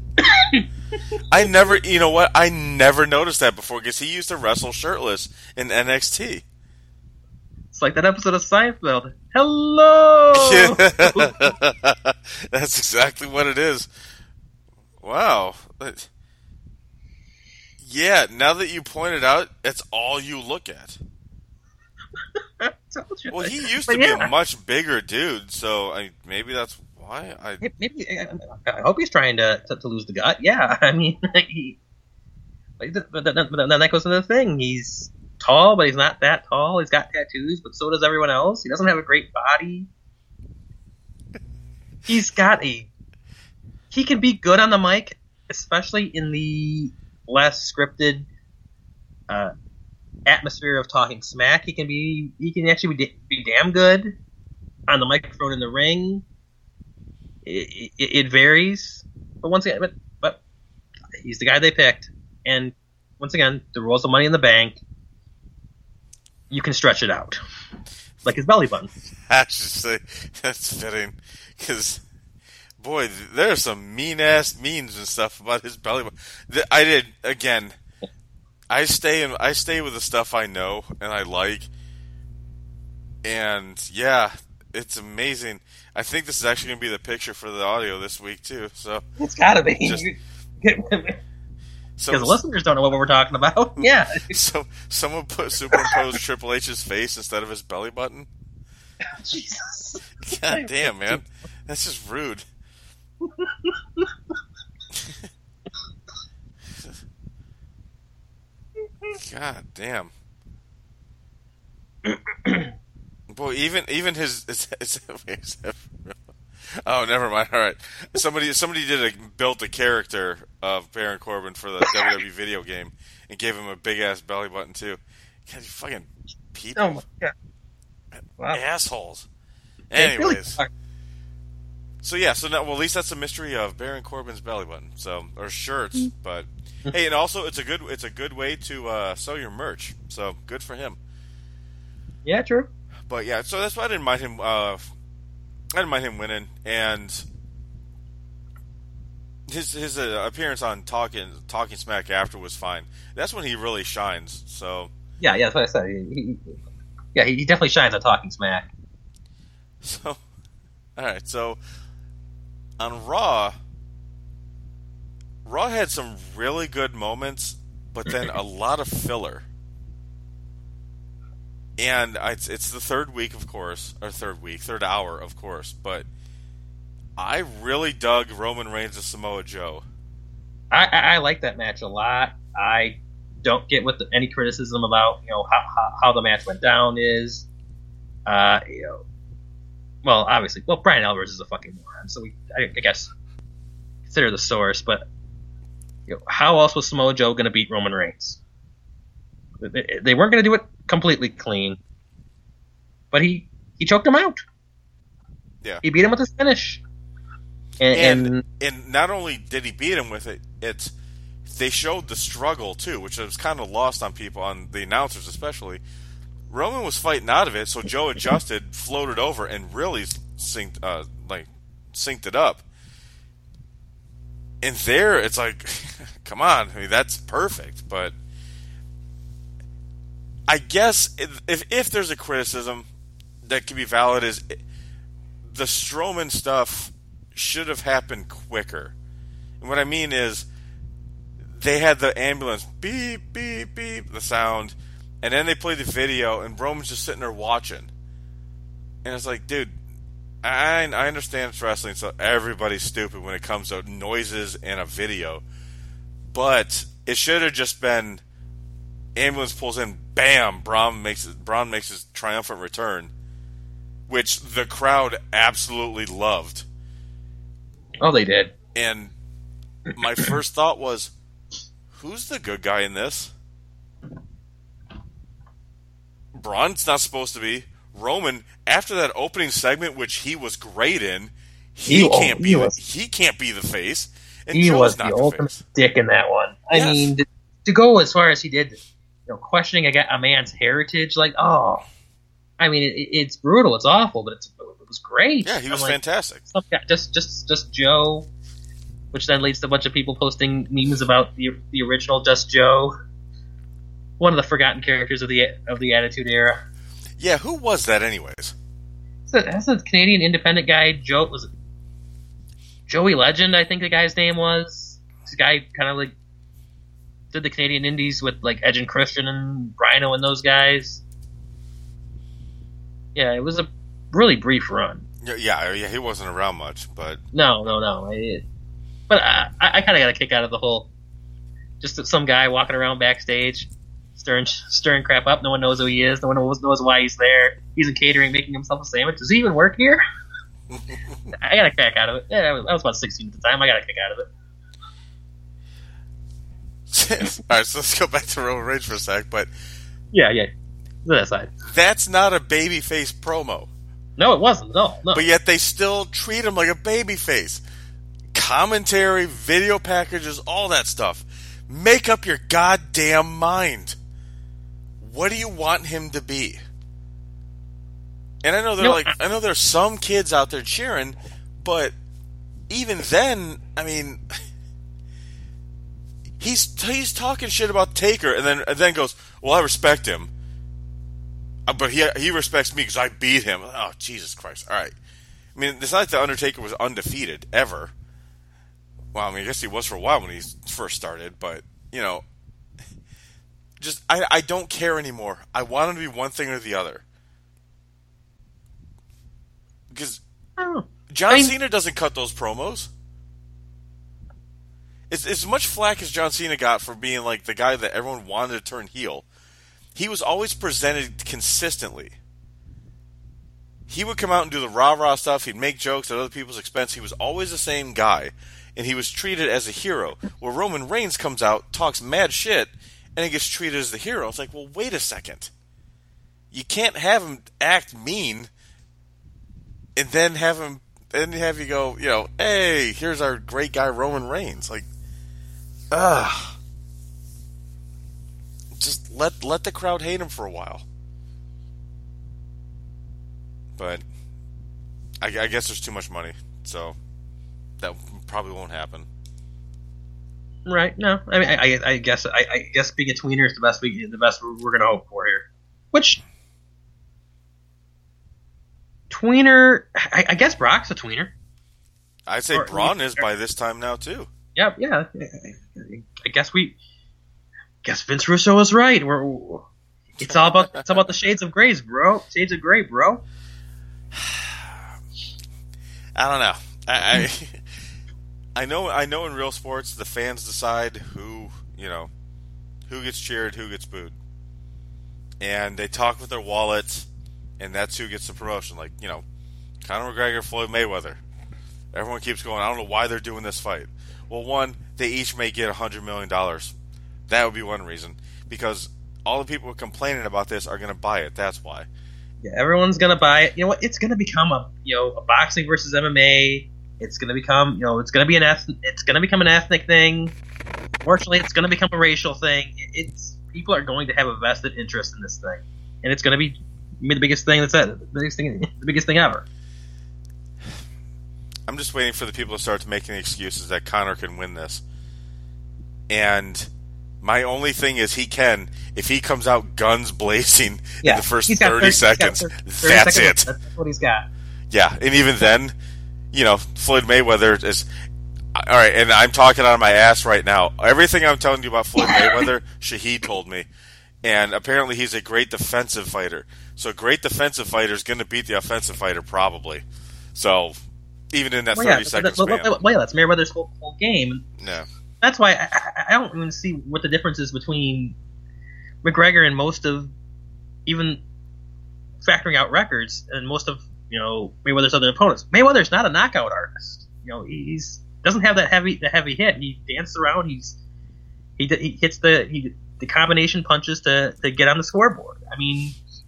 Speaker 1: I never, you know what? I never noticed that before because he used to wrestle shirtless in N X T.
Speaker 2: It's like that episode of Seinfeld. Hello!
Speaker 1: That's exactly what it is. Wow. Yeah, now that you pointed out, it's all you look at.
Speaker 2: I told you.
Speaker 1: Well, he used
Speaker 2: But
Speaker 1: to
Speaker 2: yeah.
Speaker 1: be a much bigger dude, so I, maybe that's why. I
Speaker 2: Maybe I hope he's trying to to, to lose the gut. Yeah, I mean, he. But then, but then that goes into the thing. He's tall, but he's not that tall. He's got tattoos, but so does everyone else. He doesn't have a great body. He's got a. He can be good on the mic, especially in the less scripted uh, atmosphere of talking smack. He can be. He can actually be, be damn good on the microphone in the ring. It, it, it varies, but once again, but, but he's the guy they picked, and once again, the rules of Money in the Bank. You can stretch it out, like his belly button.
Speaker 1: I should say that's fitting because, boy, there are some mean ass memes and stuff about his belly button. I did again. I stay in. I stay with the stuff I know and I like, and yeah, it's amazing. I think this is actually going to be the picture for the audio this week too. So
Speaker 2: It's got to be.
Speaker 1: Just-
Speaker 2: Because
Speaker 1: so,
Speaker 2: the listeners don't know what we're talking about. Yeah.
Speaker 1: so someone put superimposed Triple H's face instead of his belly button.
Speaker 2: Jesus.
Speaker 1: God damn, man, that's just rude. God damn. Boy, even even his, his, his, his oh, never mind. All right, somebody somebody did a built a character of Baron Corbin for the W W E video game and gave him a big ass belly button too. God, you fucking people,
Speaker 2: Oh my God. Wow.
Speaker 1: assholes.
Speaker 2: They really
Speaker 1: Anyways,
Speaker 2: are.
Speaker 1: so yeah, so now well, at least that's the mystery of Baron Corbin's belly button. So or shirts,
Speaker 2: Mm-hmm.
Speaker 1: but hey, and also it's a good it's a good way to uh, sell your merch. So good for him.
Speaker 2: Yeah, true.
Speaker 1: But yeah, so that's why I didn't mind him. Uh, I didn't mind him winning, and his his uh, appearance on talking talking smack after was fine. That's when he really shines. So
Speaker 2: Yeah, yeah, that's what I said. He, he, yeah, he definitely shines on talking smack.
Speaker 1: so all right. So on Raw, Raw had some really good moments, but then a lot of filler. And it's it's the third week, of course, or third week, third hour, of course. But I really dug Roman Reigns and Samoa Joe.
Speaker 2: I, I, I like that match a lot. I don't get what the, any criticism about you know how, how, how the match went down is. Uh, you know, well, obviously, well, Brian Alvarez is a fucking moron, so we I, I guess consider the source. But you know, how else was Samoa Joe going to beat Roman Reigns? They, they weren't going to do it completely clean, but he he choked him out.
Speaker 1: Yeah,
Speaker 2: he beat him with his finish. And
Speaker 1: and,
Speaker 2: and,
Speaker 1: and not only did he beat him with it, it's they showed the struggle too, which was kind of lost on people, on the announcers especially. Roman was fighting out of it, so Joe adjusted, floated over, and really synced, uh, like synced it up. And there, it's like, come on, I mean that's perfect. But I guess if if there's a criticism that can be valid, is the Strowman stuff should have happened quicker. And what I mean is, they had the ambulance beep, beep, beep, the sound, and then they played the video, and Roman's just sitting there watching. And it's like, dude, I, I understand it's wrestling, so everybody's stupid when it comes to noises and a video. But it should have just been, ambulance pulls in, bam, Braun makes, Braun makes his triumphant return, which the crowd absolutely loved.
Speaker 2: Oh, they did.
Speaker 1: And my first thought was, who's the good guy in this? Braun's not supposed to be. Roman, after that opening segment, which he was great in, he, he can't be. He, was, the, he can't be the face. And
Speaker 2: he
Speaker 1: Joe's
Speaker 2: was
Speaker 1: not
Speaker 2: the,
Speaker 1: the
Speaker 2: ultimate
Speaker 1: face.
Speaker 2: dick in that one. I
Speaker 1: yes.
Speaker 2: mean, to, to go as far as he did, you know, questioning a, a man's heritage, like, oh, I mean, it, it's brutal, it's awful, but it's, it was great.
Speaker 1: Yeah, he was
Speaker 2: I'm like,
Speaker 1: fantastic.
Speaker 2: Just, just, just Joe, which then leads to a bunch of people posting memes about the the original Just Joe, one of the forgotten characters of the of the Attitude Era.
Speaker 1: Yeah, who was that, anyways?
Speaker 2: That's a, a Canadian independent guy. Joe was it Joey Legend, I think the guy's name was. This guy kind of like did the Canadian Indies with like Edge and Christian and Rhino and those guys. Yeah, it was a really brief run.
Speaker 1: Yeah, yeah, yeah he wasn't around much, but
Speaker 2: no, no, no. It, but I, I kind of got a kick out of the whole, just some guy walking around backstage, stirring stirring crap up. No one knows who he is. No one knows, knows why he's there. He's in catering, making himself a sandwich. Does he even work here? I got a kick out of it. Yeah, I was, I was about sixteen at the time. I got a kick out of
Speaker 1: it. All right, so let's go back to Roman Reigns for a sec. But
Speaker 2: yeah, yeah, that side.
Speaker 1: That's not a babyface promo.
Speaker 2: No, it wasn't. No, no.
Speaker 1: But yet they still treat him like a babyface. Commentary, video packages, all that stuff. Make up your goddamn mind. What do you want him to be? And I know they're
Speaker 2: no,
Speaker 1: like, I know there's some kids out there cheering, but even then, I mean, he's he's talking shit about Taker, and then and then goes, "Well, I respect him, but he he respects me because I beat him." Oh, Jesus Christ! All right, I mean, it's not like the Undertaker was undefeated ever. Well, I mean, I guess he was for a while when he first started, but, you know, just, I, I don't care anymore. I want him to be one thing or the other. Because
Speaker 2: oh.
Speaker 1: John
Speaker 2: I mean,
Speaker 1: Cena doesn't cut those promos. It's as much flack as John Cena got for being, like, the guy that everyone wanted to turn heel. He was always presented consistently. He would come out and do the rah-rah stuff. He'd make jokes at other people's expense. He was always the same guy. And he was treated as a hero. Where Roman Reigns comes out, talks mad shit, and he gets treated as the hero. It's like, well, wait a second. You can't have him act mean, and then have him, and have you go, you know, hey, here's our great guy Roman Reigns. Like, ugh. Just let let the crowd hate him for a while. But I, I guess there's too much money, so that probably won't happen.
Speaker 2: Right? No, I mean, I, I guess, I, I guess being a tweener is the best we, the best we're going to hope for here. Which tweener? I, I guess Brock's a tweener.
Speaker 1: I'd say or, Braun is by this time now too.
Speaker 2: Yeah, yeah. I guess we. Guess Vince Russo was right. We're. It's all about. It's all about the shades of grays, bro. Shades of gray, bro.
Speaker 1: I don't know. I. I I know, I know. In real sports, the fans decide who, you know, who gets cheered, who gets booed. And they talk with their wallets, and that's who gets the promotion. Like, you know, Conor McGregor, Floyd Mayweather. Everyone keeps going, I don't know why they're doing this fight. Well, one, they each may get one hundred million dollars. That would be one reason. Because all the people complaining about this are going to buy it. That's why.
Speaker 2: Yeah, everyone's going to buy it. You know what? It's going to become a, you know, a boxing versus M M A. It's going to become, you know, it's going to be an ethnic, it's going to become an ethnic thing. Fortunately, it's going to become a racial thing. It's people are going to have a vested interest in this thing, and it's going to be the biggest thing that's the biggest thing, the biggest thing ever.
Speaker 1: I'm just waiting for the people to start making excuses that Conor can win this, and my only thing is he can if he comes out guns blazing
Speaker 2: yeah,
Speaker 1: in the first
Speaker 2: thirty,
Speaker 1: thirty seconds.
Speaker 2: thirty, thirty
Speaker 1: that's
Speaker 2: seconds,
Speaker 1: it.
Speaker 2: That's what he's got.
Speaker 1: Yeah, and even then, you know, Floyd Mayweather is. All right, and I'm talking out of my ass right now. Everything I'm telling you about Floyd Mayweather, Shahid told me. And apparently he's a great defensive fighter. So a great defensive fighter is going to beat the offensive fighter, probably. So, even in that
Speaker 2: well,
Speaker 1: thirty-second
Speaker 2: yeah,
Speaker 1: span.
Speaker 2: Well, well, yeah, that's Mayweather's whole, whole game.
Speaker 1: Yeah.
Speaker 2: That's why I, I, I don't even see what the difference is between McGregor and most of, even factoring out records, and most of, you know, Mayweather's other opponents. Mayweather's not a knockout artist. You know, he's doesn't have that heavy the heavy hit. He dances around. He's he he hits the he, the combination punches to, to get on the scoreboard. I mean,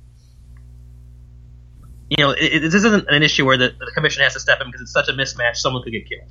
Speaker 2: you know, it, it, this isn't an issue where the, the commission has to step in because it's such a mismatch. Someone could get killed.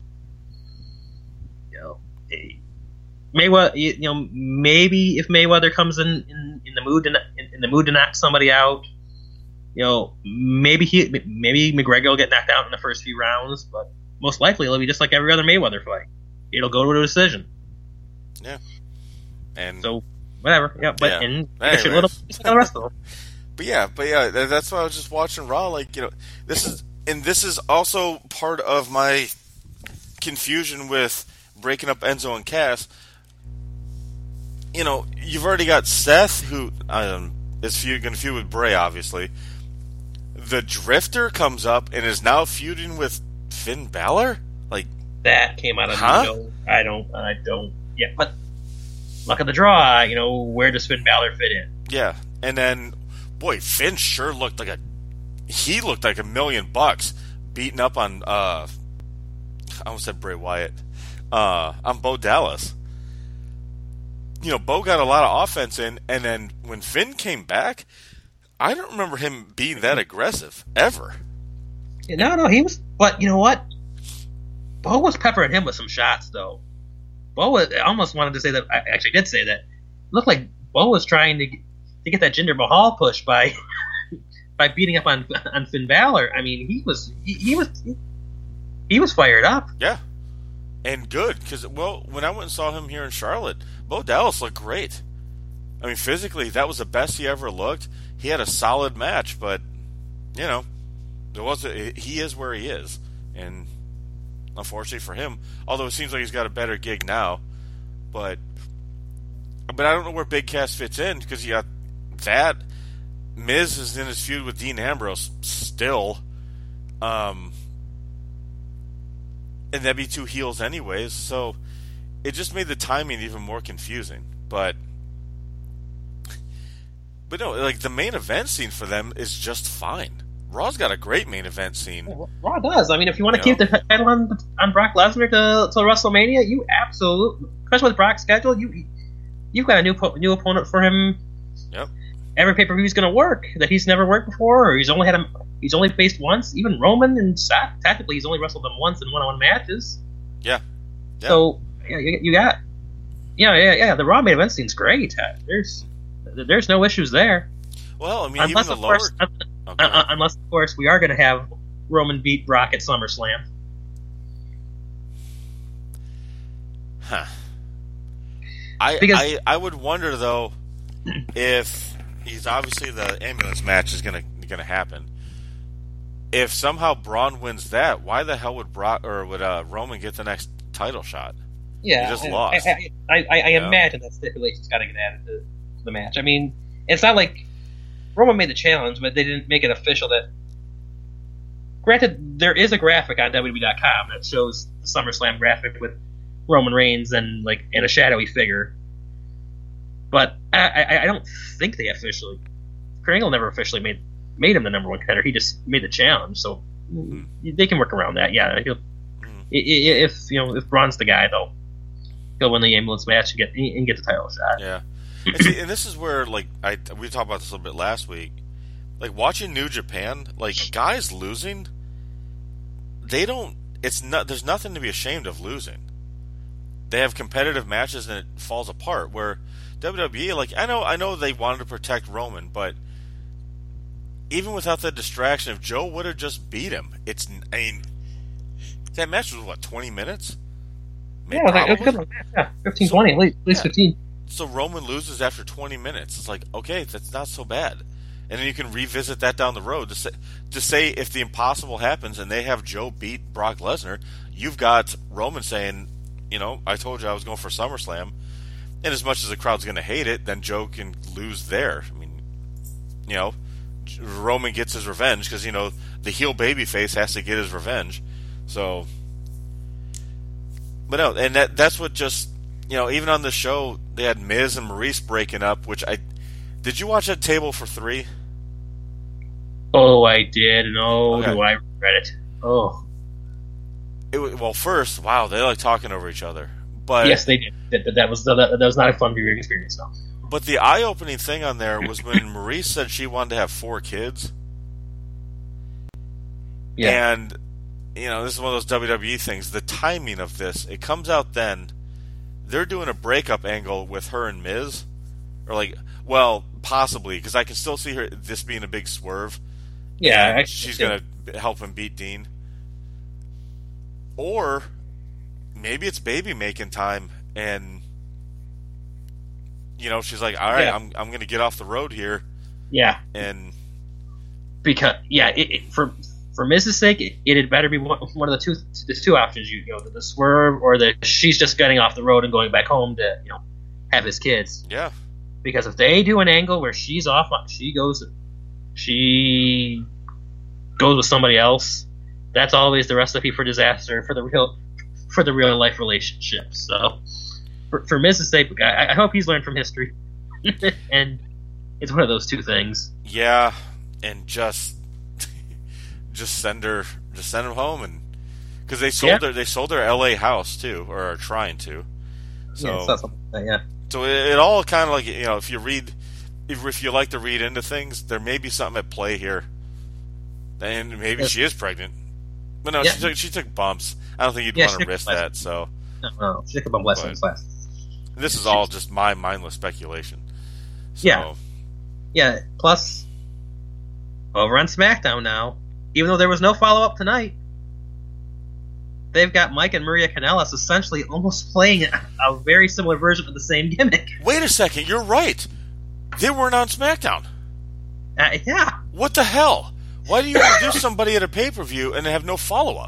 Speaker 2: You know, Mayweather. You know, maybe if Mayweather comes in, in, in the mood to in, in the mood to knock somebody out, you know, maybe he maybe McGregor will get knocked out in the first few rounds, but most likely it'll be just like every other Mayweather fight. It'll go to a decision.
Speaker 1: Yeah. And
Speaker 2: so whatever. Yeah, but
Speaker 1: yeah.
Speaker 2: and a little just like the rest of them.
Speaker 1: But yeah, but yeah, that's why I was just watching Raw. Like, you know, this is and this is also part of my confusion with breaking up Enzo and Cass. You know, you've already got Seth, who um, is feud, going to feud with Bray, obviously. The Drifter comes up and is now feuding with Finn Balor. Like
Speaker 2: that came out of
Speaker 1: huh?
Speaker 2: no, I don't, I don't. Yeah, but luck of the draw. You know, where does Finn Balor fit in?
Speaker 1: Yeah, and then boy, Finn sure looked like a he looked like a million bucks beating up on uh, I almost said Bray Wyatt, uh, on Bo Dallas. You know, Bo got a lot of offense in, and then when Finn came back, I don't remember him being that aggressive ever.
Speaker 2: No, no, he was. But you know what? Bo was peppering him with some shots, though. Bo was, I almost wanted to say that. I actually did say that. It looked like Bo was trying to to get that Jinder Mahal push by by beating up on on Finn Balor. I mean, he was he, he was he, he was fired up.
Speaker 1: Yeah, and good because well, when I went and saw him here in Charlotte, Bo Dallas looked great. I mean, physically, that was the best he ever looked. He had a solid match, but you know, there was a, he is where he is, and unfortunately for him, although it seems like he's got a better gig now, but but I don't know where Big Cass fits in because you got that. Miz is in his feud with Dean Ambrose still, um, and that'd be two heels anyways. So it just made the timing even more confusing. But but no, like the main event scene for them is just fine. Raw's got a great main event scene.
Speaker 2: Yeah, Raw does. I mean, if you want to
Speaker 1: You
Speaker 2: keep the title on on Brock Lesnar to, to WrestleMania, you absolutely, especially with Brock's schedule, you you've got a new po- new opponent for him.
Speaker 1: Yep.
Speaker 2: Every pay per view is going to work that he's never worked before, or he's only had a, he's only faced once. Even Roman and Seth, technically, he's only wrestled them once in one on one matches.
Speaker 1: Yeah. yeah.
Speaker 2: So yeah, you, you got, yeah, yeah, yeah. The Raw main event scene's great. Uh, There's there's no issues there.
Speaker 1: Well, I mean,
Speaker 2: unless
Speaker 1: even the
Speaker 2: of course,
Speaker 1: lower.
Speaker 2: uh,
Speaker 1: Okay.
Speaker 2: uh, unless of course we are going to have Roman beat Brock at SummerSlam.
Speaker 1: Huh. I,
Speaker 2: Because-
Speaker 1: I I would wonder though if he's obviously the ambulance match is gonna gonna happen. If somehow Braun wins that, why the hell would Brock or would uh, Roman get the next title shot?
Speaker 2: Yeah,
Speaker 1: He just
Speaker 2: I,
Speaker 1: lost.
Speaker 2: I, I, I, I
Speaker 1: Yeah.
Speaker 2: imagine that stipulation's got to get added to the match. I mean, it's not like Roman made the challenge, but they didn't make it official. That granted, there is a graphic on W W E dot com that shows the SummerSlam graphic with Roman Reigns and like and a shadowy figure. but I, I, I don't think they officially. Kurt Angle never officially made made him the number one contender. He just made the challenge, so mm. they can work around that. Yeah, he'll, mm. if you know if Braun's the guy, though, he'll win the ambulance match and get and get the title shot.
Speaker 1: Yeah, and, see, and this is where like I we talked about this a little bit last week. Like watching New Japan, like guys losing, they don't. It's not. There's nothing to be ashamed of losing. They have competitive matches and it falls apart. Where W W E, like I know, I know they wanted to protect Roman, but even without the distraction, if Joe would have just beat him, it's. I mean, that match was what twenty minutes.
Speaker 2: Maybe, yeah, it was a good match. Yeah, fifteen, so, twenty, at least, at least yeah. fifteen.
Speaker 1: So Roman loses after twenty minutes. It's like okay, that's not so bad. And then you can revisit that down the road to say, to say if the impossible happens and they have Joe beat Brock Lesnar, you've got Roman saying, you know, I told you I was going for SummerSlam. And as much as the crowd's going to hate it, then Joe can lose there. I mean, you know, Roman gets his revenge because, you know, the heel babyface has to get his revenge. So, but no, and that that's what just, you know, even on the show, they had Miz and Maurice breaking up, which I, did you watch that Table for Three?
Speaker 2: Oh, I did, and oh, okay. do I regret it. Oh.
Speaker 1: It was, well, first, wow, they like talking over each other. But
Speaker 2: yes, they did. That, that was that, that was not a fun viewing experience, though.
Speaker 1: But the eye-opening thing on there was when Maurice said she wanted to have four kids. Yeah. And, you know, this is one of those W W E things. The timing of this, it comes out then. They're doing a breakup angle with her and Miz. Or, like, well, possibly, because I can still see her this being a big swerve.
Speaker 2: Yeah, I
Speaker 1: she's going to help him beat Dean. Or maybe it's baby making time, and you know she's like, "All right, yeah. I'm I'm going to get off the road here."
Speaker 2: Yeah,
Speaker 1: and
Speaker 2: because yeah, it, it, for for Miz's sake, it, it had better be one, one of the two. There's two options: you, you know, the, the swerve, or the she's just getting off the road and going back home to you know have his kids.
Speaker 1: Yeah,
Speaker 2: because if they do an angle where she's off, she goes, she goes with somebody else. That's always the recipe for disaster for the real, for the real life relationships. So, for, for Miz's sake, I, I hope he's learned from history, and it's one of those two things.
Speaker 1: Yeah, and just, just send her, just send him home, and because they sold yeah. their they sold their L A house too, or are trying to. So
Speaker 2: yeah, something like that, yeah.
Speaker 1: So it, it all kind of like you know if you read, if, if you like to read into things, there may be something at play here, and maybe yes. she is pregnant. But no, yeah. she took she took bumps. I don't think you'd yeah, want to risk that. So
Speaker 2: no, no, she took a bump less than last.
Speaker 1: This is all just my mindless speculation. So,
Speaker 2: yeah, yeah. Plus, over on SmackDown now, even though there was no follow up tonight, they've got Mike and Maria Kanellis essentially almost playing a, a very similar version of the same gimmick.
Speaker 1: Wait a second, you're right. They weren't on SmackDown.
Speaker 2: Uh, yeah.
Speaker 1: What the hell? Why do you introduce somebody at a pay-per-view and have no follow-up?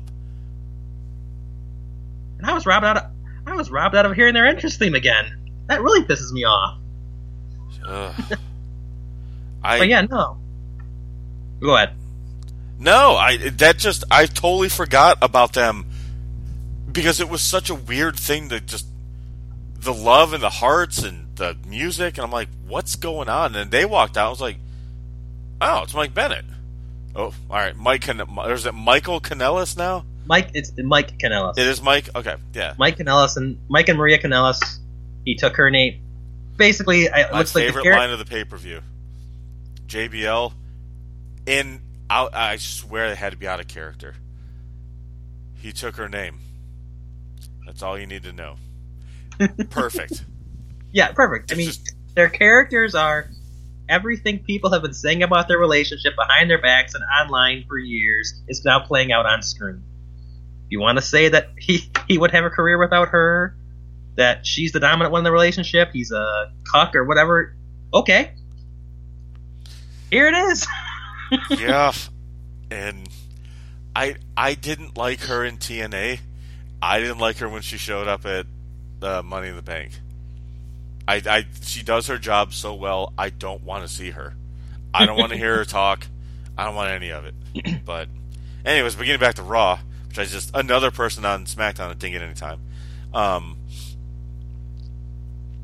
Speaker 2: And I was robbed out of I was robbed out of hearing their entrance theme again. That really pisses me off.
Speaker 1: Uh, I,
Speaker 2: but yeah, no. Go ahead.
Speaker 1: No, I that just I totally forgot about them because it was such a weird thing to just the love and the hearts and the music, and I'm like, what's going on? And they walked out. I was like, oh, it's Mike Bennett. Oh, all right, Mike. Can- There's it Michael Kanellis now.
Speaker 2: Mike, it's Mike Kanellis.
Speaker 1: It is Mike. Okay, yeah.
Speaker 2: Mike Kanellis and Mike and Maria Kanellis. He took her name. Basically, it
Speaker 1: my
Speaker 2: looks
Speaker 1: favorite
Speaker 2: like the
Speaker 1: line of the pay per view. J B L, in I, I swear it had to be out of character. He took her name. That's all you need to know. Perfect.
Speaker 2: Yeah, perfect. I mean, just, their characters are everything people have been saying about their relationship behind their backs and online for years is now playing out on screen. You want to say that he, he would have a career without her, that she's the dominant one in the relationship, he's a cuck or whatever, okay. Here it is.
Speaker 1: Yeah, and I I didn't like her in T N A. I didn't like her when she showed up at uh, Money in the Bank. I, I she does her job so well. I don't want to see her. I don't want to hear her talk. I don't want any of it. But, anyways, beginning back to Raw, which I just another person on SmackDown that didn't get any time. Um,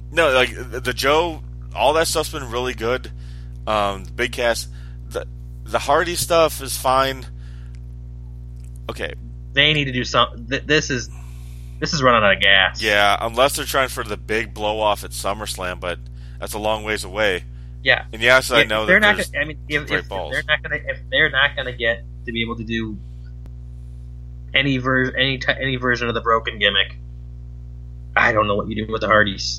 Speaker 1: No, like the Joe, all that stuff's been really good. Um, the Big Cass, the the Hardy stuff is fine. Okay,
Speaker 2: They need to do something. Th- this is this is running out of gas.
Speaker 1: yeah, unless they're trying for the big blow off at SummerSlam, but that's a long ways away.
Speaker 2: Yeah.
Speaker 1: And yes, I
Speaker 2: If
Speaker 1: know
Speaker 2: they're
Speaker 1: that
Speaker 2: not. Gonna, I mean, if,
Speaker 1: great
Speaker 2: if, if
Speaker 1: balls.
Speaker 2: they're not gonna, if they're not gonna get to be able to do any ver- any t- any version of the broken gimmick, I don't know what you do with the Hardys.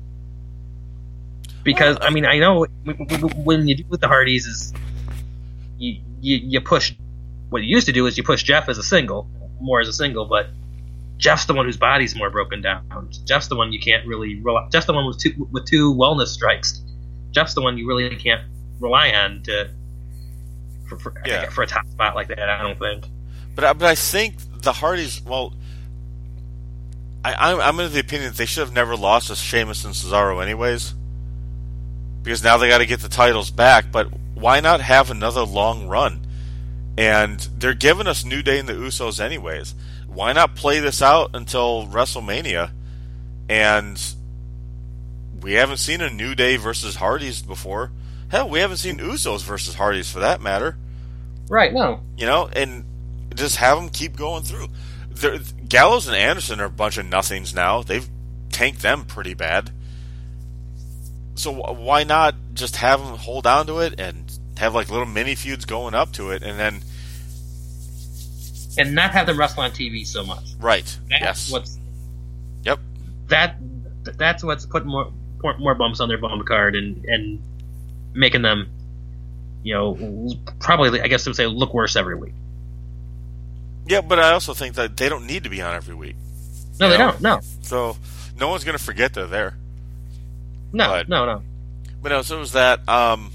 Speaker 2: Because
Speaker 1: Well,
Speaker 2: I mean, I know w- w- when you do with the Hardys is you, you you push. What you used to do is you push Jeff as a single, more as a single, but Jeff's the one whose body's more broken down. Jeff's the one you can't really rely. Jeff's the one with two with two wellness strikes. Jeff's the one you really can't rely on to for for,
Speaker 1: Yeah.
Speaker 2: for a top spot like that. I don't think.
Speaker 1: But I, but I think the Hardys. Well, I, I'm I'm of the opinion that they should have never lost to Sheamus and Cesaro, anyways. Because now they got to get the titles back. But why not have another long run? And they're giving us New Day and the Usos, anyways. Why not play this out until WrestleMania? And we haven't seen a New Day versus Hardys before. Hell, we haven't seen Usos versus Hardys for that matter.
Speaker 2: Right? No.
Speaker 1: You know, and just have them keep going through. They're, Gallows and Anderson are a bunch of nothings now. They've tanked them pretty bad. So why not just have them hold on to it and have like little mini feuds going up to it, and then
Speaker 2: And not have them wrestle on T V so much.
Speaker 1: right?
Speaker 2: That's
Speaker 1: Yes.
Speaker 2: what's
Speaker 1: Yep.
Speaker 2: that. That's what's putting more more, more bumps on their bump card and and making them, you know, probably I guess I would say look worse every week.
Speaker 1: Yeah, but I also think that they don't need to be on every week.
Speaker 2: No,
Speaker 1: You
Speaker 2: they
Speaker 1: know?
Speaker 2: don't. No,
Speaker 1: So no one's going to forget they're there.
Speaker 2: no,
Speaker 1: But-
Speaker 2: no, no.
Speaker 1: But no, so it was that. Um,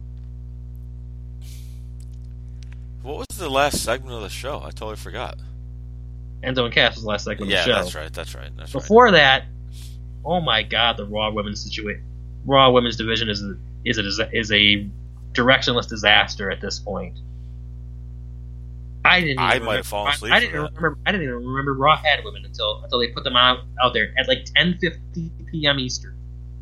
Speaker 1: what was the last segment of the show? I totally forgot.
Speaker 2: Enzo and Cass was the last segment
Speaker 1: Yeah,
Speaker 2: of the show.
Speaker 1: that's right. That's right. That's right.
Speaker 2: Before that, oh my God, the Raw women's situation, Raw women's division is a, is a is a directionless disaster at this point. I didn't. Even
Speaker 1: I
Speaker 2: remember,
Speaker 1: might have fallen asleep
Speaker 2: I, I didn't
Speaker 1: for that.
Speaker 2: remember. I didn't even remember Raw had women until until they put them out out there at like ten fifty p.m. Eastern.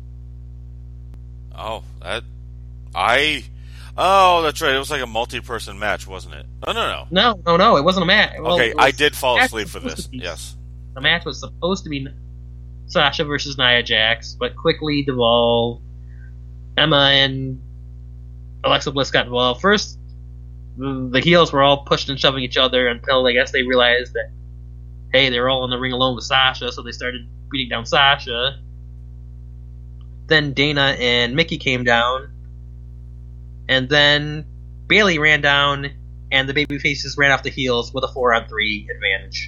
Speaker 1: Oh, that I. Oh, that's right. It was like a multi-person match, wasn't it? No, no, no.
Speaker 2: No, no, no. It wasn't a match. Well,
Speaker 1: Okay,
Speaker 2: it was-
Speaker 1: I did fall
Speaker 2: the match
Speaker 1: asleep
Speaker 2: was
Speaker 1: for
Speaker 2: supposed
Speaker 1: this.
Speaker 2: to be-
Speaker 1: Yes.
Speaker 2: The match was supposed to be Sasha versus Nia Jax, but quickly devolved. Emma and Alexa Bliss got involved. First, the, the heels were all pushing and shoving each other until I guess they realized that, hey, they're all in the ring alone with Sasha, so they started beating down Sasha. Then Dana and Mickey came down, and then Bayley ran down, and the babyfaces ran off the heels with a four-on-three advantage.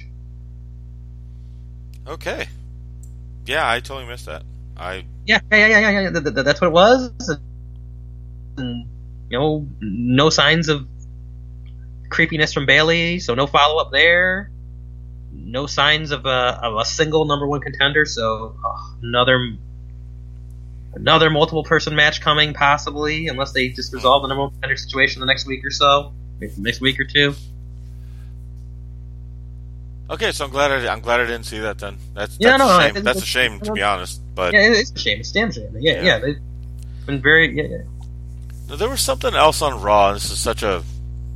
Speaker 1: Okay. Yeah, I totally missed that. I
Speaker 2: Yeah, yeah, yeah, yeah, yeah. Th- th- That's what it was. And, you know, no signs of creepiness from Bayley, so no follow up there. No signs of a of a single number one contender, so oh, another another multiple person match coming possibly, unless they just resolve the number one contender situation the next week or so, maybe the next week or two.
Speaker 1: okay. So I'm glad I, I'm glad I didn't see that. Then that's
Speaker 2: Yeah,
Speaker 1: that's
Speaker 2: no,
Speaker 1: a
Speaker 2: no,
Speaker 1: shame.
Speaker 2: I-
Speaker 1: That's a shame to be honest. But
Speaker 2: Yeah, it's a shame. It's a damn shame. Yeah,
Speaker 1: Yeah.
Speaker 2: yeah, they've been very. Yeah, yeah.
Speaker 1: no, there was something else on Raw. This is such a.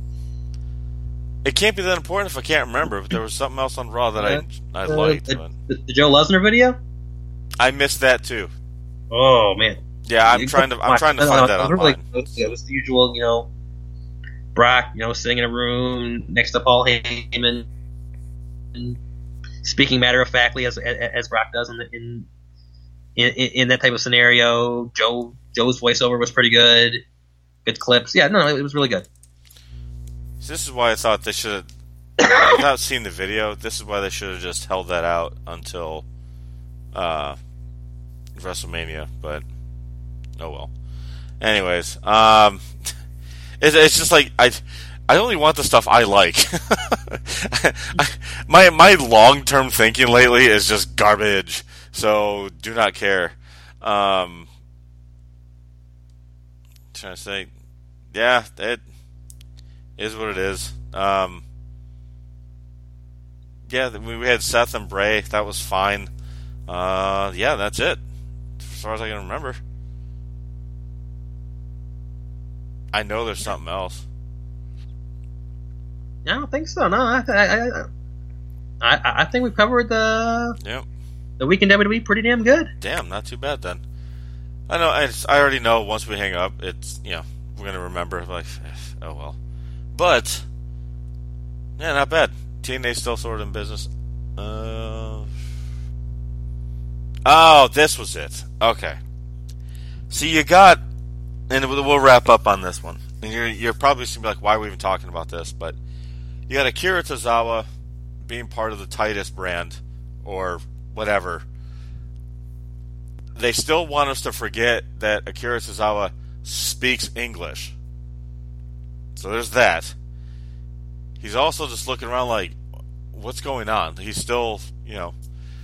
Speaker 1: It can't be that important if I can't remember. But there was something else on Raw that I I
Speaker 2: Uh,
Speaker 1: liked.
Speaker 2: the,
Speaker 1: but
Speaker 2: the, the Joe Lesnar video.
Speaker 1: I missed that too.
Speaker 2: Oh man.
Speaker 1: Yeah, I'm
Speaker 2: You
Speaker 1: trying to. I'm
Speaker 2: watch-
Speaker 1: trying to
Speaker 2: no,
Speaker 1: find
Speaker 2: no,
Speaker 1: that
Speaker 2: it was
Speaker 1: online.
Speaker 2: really- it was the usual, you know, Brock, you know, sitting in a room next to Paul Heyman, and speaking matter of factly as as Brock does in the, in, in in that type of scenario. Joe Joe's voiceover was pretty good, good clips. Yeah, no, it was really good.
Speaker 1: So this is why I thought they should, without seeing the video, this is why they should have just held that out until uh, WrestleMania. But oh well. Anyways, um, it's, it's just like I, I only want the stuff I like. I, my my long term thinking lately is just garbage. So do not care. Um, trying to say, yeah, it is what it is. Um, yeah, we we had Seth and Bray. That was fine. Uh, yeah, that's it. far as I can remember. I know there's something else.
Speaker 2: I don't think so. No, I I, I, I, I think we covered the
Speaker 1: Yep.
Speaker 2: the week in W W E pretty damn good.
Speaker 1: Damn, not too bad then. I know. I, just, I already know. Once we hang up, it's you know we're gonna remember. Like, oh well. But yeah, not bad. T N A still sort of in business. Uh, oh, this was it. Okay. So you got, and we'll wrap up on this one. And you're you're probably gonna be like, why are we even talking about this? But you got Akira Tozawa being part of the Titus brand or whatever. They still want us to forget that Akira Tozawa speaks English. So there's that. He's also just looking around like, what's going on? He's still, you know,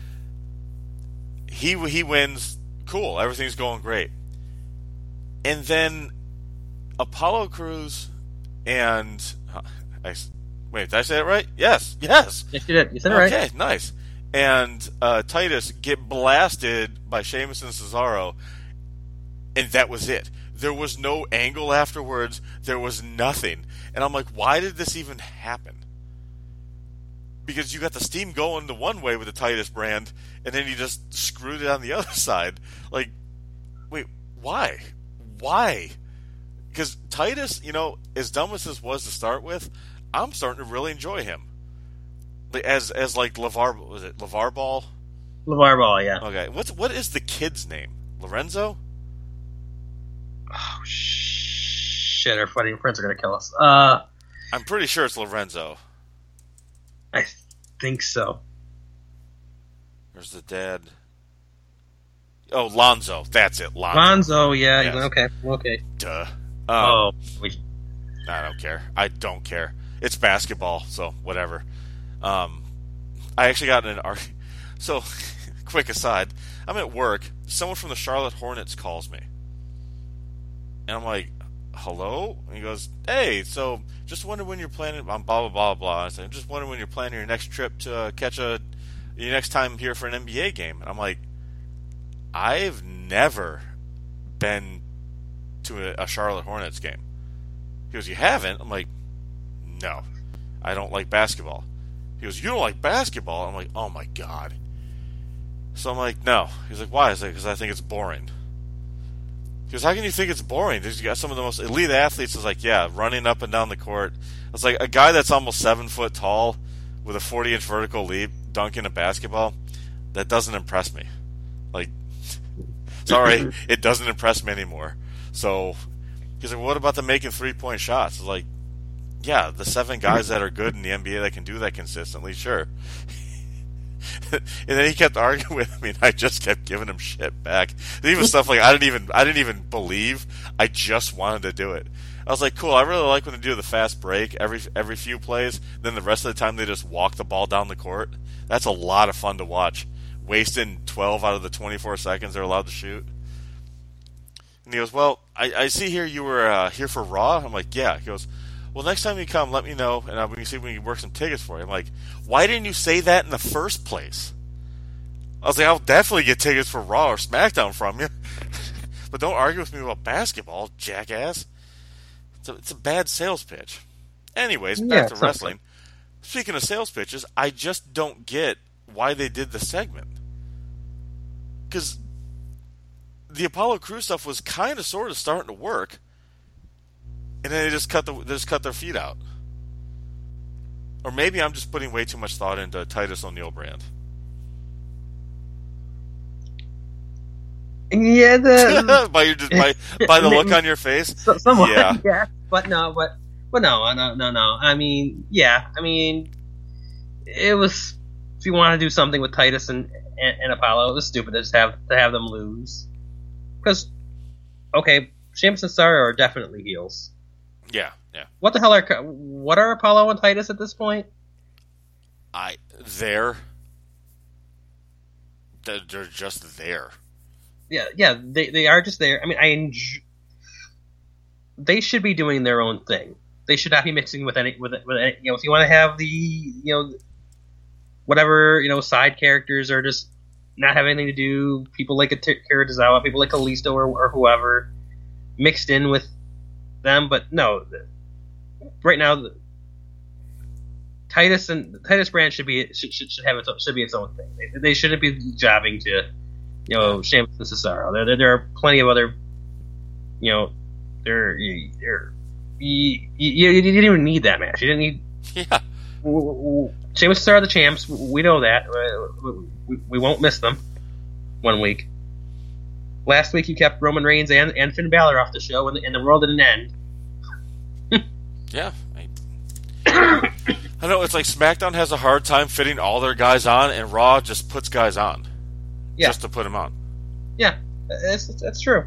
Speaker 1: he he wins. Cool, everything's going great. And then Apollo Crews and uh, I, wait, did I say it right? Yes, yes.
Speaker 2: Yes, you did. You said it right.
Speaker 1: Okay, nice. And uh, Titus get blasted by Sheamus and Cesaro, and that was it. There was no angle afterwards. There was nothing. And I'm like, why did this even happen? Because you got the steam going the one way with the Titus brand, and then you just screwed it on the other side. Like, wait, why? Why? Because Titus, you know, as dumb as this was to start with, I'm starting to really enjoy him. As as like LeVar, was it LeVar Ball?
Speaker 2: LeVar Ball, yeah.
Speaker 1: Okay, what's what is the kid's name? Lorenzo?
Speaker 2: Oh shit! Our fighting friends are gonna kill us. Uh,
Speaker 1: I'm pretty sure it's Lorenzo.
Speaker 2: I think so.
Speaker 1: There's the dad. Oh, Lonzo. That's it. Lonzo.
Speaker 2: Lonzo, yeah.
Speaker 1: Yes.
Speaker 2: Okay, okay.
Speaker 1: Duh. Um,
Speaker 2: oh, we...
Speaker 1: I don't care. I don't care. It's basketball, so whatever. Um, I actually got in an argument. So, quick aside. I'm at work. Someone from the Charlotte Hornets calls me. And I'm like, hello? And he goes, hey, so just wondering when you're planning, I'm blah, blah, blah, blah. I said, just wondering when you're planning your next trip to uh, catch a, your next time here for an N B A game. And I'm like, I've never been to a, a Charlotte Hornets game. He goes, you haven't? I'm like, no, I don't like basketball. He goes, you don't like basketball? I'm like, oh my God. So I'm like, no. He's like, why? I said, because I think it's boring. He goes, how can you think it's boring? You got some of the most elite athletes. Is like, yeah, running up and down the court. It's like a guy that's almost seven foot tall with a forty inch vertical leap dunking a basketball. That doesn't impress me. Like, sorry, it doesn't impress me anymore. So he's like, well, what about the making three point shots? It's like, yeah, the seven guys that are good in the N B A that can do that consistently, sure. And then he kept arguing with me, and I just kept giving him shit back. Even stuff like I didn't even I didn't even believe. I just wanted to do it. I was like, cool. I really like when they do the fast break every every few plays. Then the rest of the time they just walk the ball down the court. That's a lot of fun to watch. Wasting twelve out of the twenty-four seconds they're allowed to shoot. And he goes, well, I, I see here you were uh, here for Raw. I'm like, yeah. He goes, well, next time you come, let me know, and uh, we can see if we can work some tickets for you. I'm like, why didn't you say that in the first place? I was like, I'll definitely get tickets for Raw or SmackDown from you. But don't argue with me about basketball, jackass. It's a, it's a bad sales pitch. Anyways, back
Speaker 2: yeah,
Speaker 1: to wrestling. Speaking of sales pitches, I just don't get why they did the segment. Because the Apollo Crews stuff was kind of sort of starting to work. And then they just cut the they just cut their feet out. Or maybe I'm just putting way too much thought into Titus O'Neil brand.
Speaker 2: Yeah, the
Speaker 1: by your just by by the look on your face.
Speaker 2: So, somewhat,
Speaker 1: yeah.
Speaker 2: yeah. But no, but but no, no, no, no. I mean, yeah. I mean, it was. If you want to do something with Titus and, and, and Apollo, it was stupid to just have to have them lose. Because, okay, Sheamus and Cesaro are definitely heels.
Speaker 1: Yeah, yeah.
Speaker 2: What the hell are what are Apollo and Titus at this point?
Speaker 1: I they're they're, they're just there.
Speaker 2: Yeah, yeah. They they are just there. I mean, I enjoy, they should be doing their own thing. They should not be mixing with any with with any, you know. If you want to have the you know whatever you know side characters or just not have anything to do. People like Akira Tozawa, people like Kalisto or, or whoever mixed in with them. But no, right now, the, Titus and Titus brand should be should, should, should have its should be its own thing. They, they shouldn't be jobbing to, you know, Sheamus and Cesaro. There, there, there are plenty of other, you know, there, there, you, you, you didn't even need that match. You didn't need.
Speaker 1: Yeah.
Speaker 2: Sheamus and Cesaro are the champs. We know that. We, we won't miss them. One week. Last week you kept Roman Reigns and, and Finn Balor off the show, and the, and the world didn't end.
Speaker 1: Yeah. I, I know, it's like SmackDown has a hard time fitting all their guys on, and Raw just puts guys on.
Speaker 2: Yeah.
Speaker 1: Just to put them on.
Speaker 2: Yeah, that's, that's true.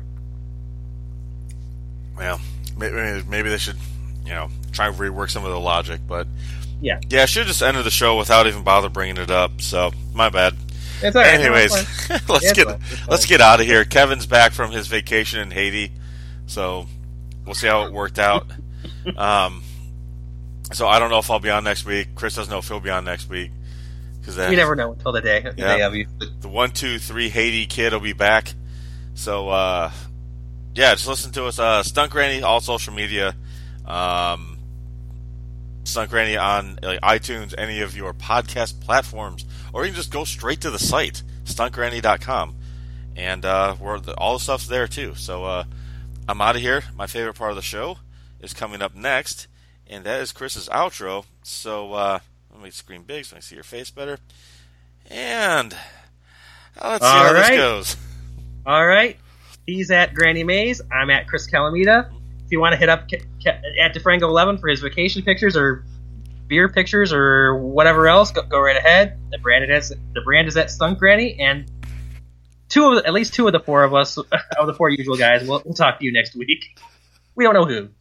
Speaker 1: Well, maybe, maybe they should, you know, try and rework some of the logic, but
Speaker 2: yeah,
Speaker 1: yeah, I should have just ended the show without even bother bringing it up. So my bad.
Speaker 2: It's all right.
Speaker 1: Anyways,
Speaker 2: no,
Speaker 1: let's
Speaker 2: yeah,
Speaker 1: get
Speaker 2: fine.
Speaker 1: let's get out of here. Kevin's back from his vacation in Haiti, so we'll see how it worked out. um, so I don't know if I'll be on next week. Chris doesn't know if he'll be on next week because
Speaker 2: you never know until the day. The
Speaker 1: yeah,
Speaker 2: day of you.
Speaker 1: The one, two, three Haiti kid will be back. So uh, yeah, just listen to us. Uh, Stunt Granny, all social media. Um, Stunt Granny on like, iTunes, any of your podcast platforms, or you can just go straight to the site, stunt granny dot com, and uh, we're the, all the stuff's there too. So uh, I'm out of here. My favorite part of the show is coming up next, and that is Chris's outro. So uh, let me screen big so I can see your face better. And uh, let's see
Speaker 2: all
Speaker 1: how
Speaker 2: right.
Speaker 1: this goes.
Speaker 2: All right. He's at Granny Mays. I'm at Chris Calamita. If you want to hit up Ke- Ke- at DeFranco eleven for his vacation pictures or beer pictures or whatever else, go, go right ahead. The brand is the brand is at Stunt Granny, and two of the, at least two of the four of us of the four usual guys. We'll, we'll talk to you next week. We don't know who.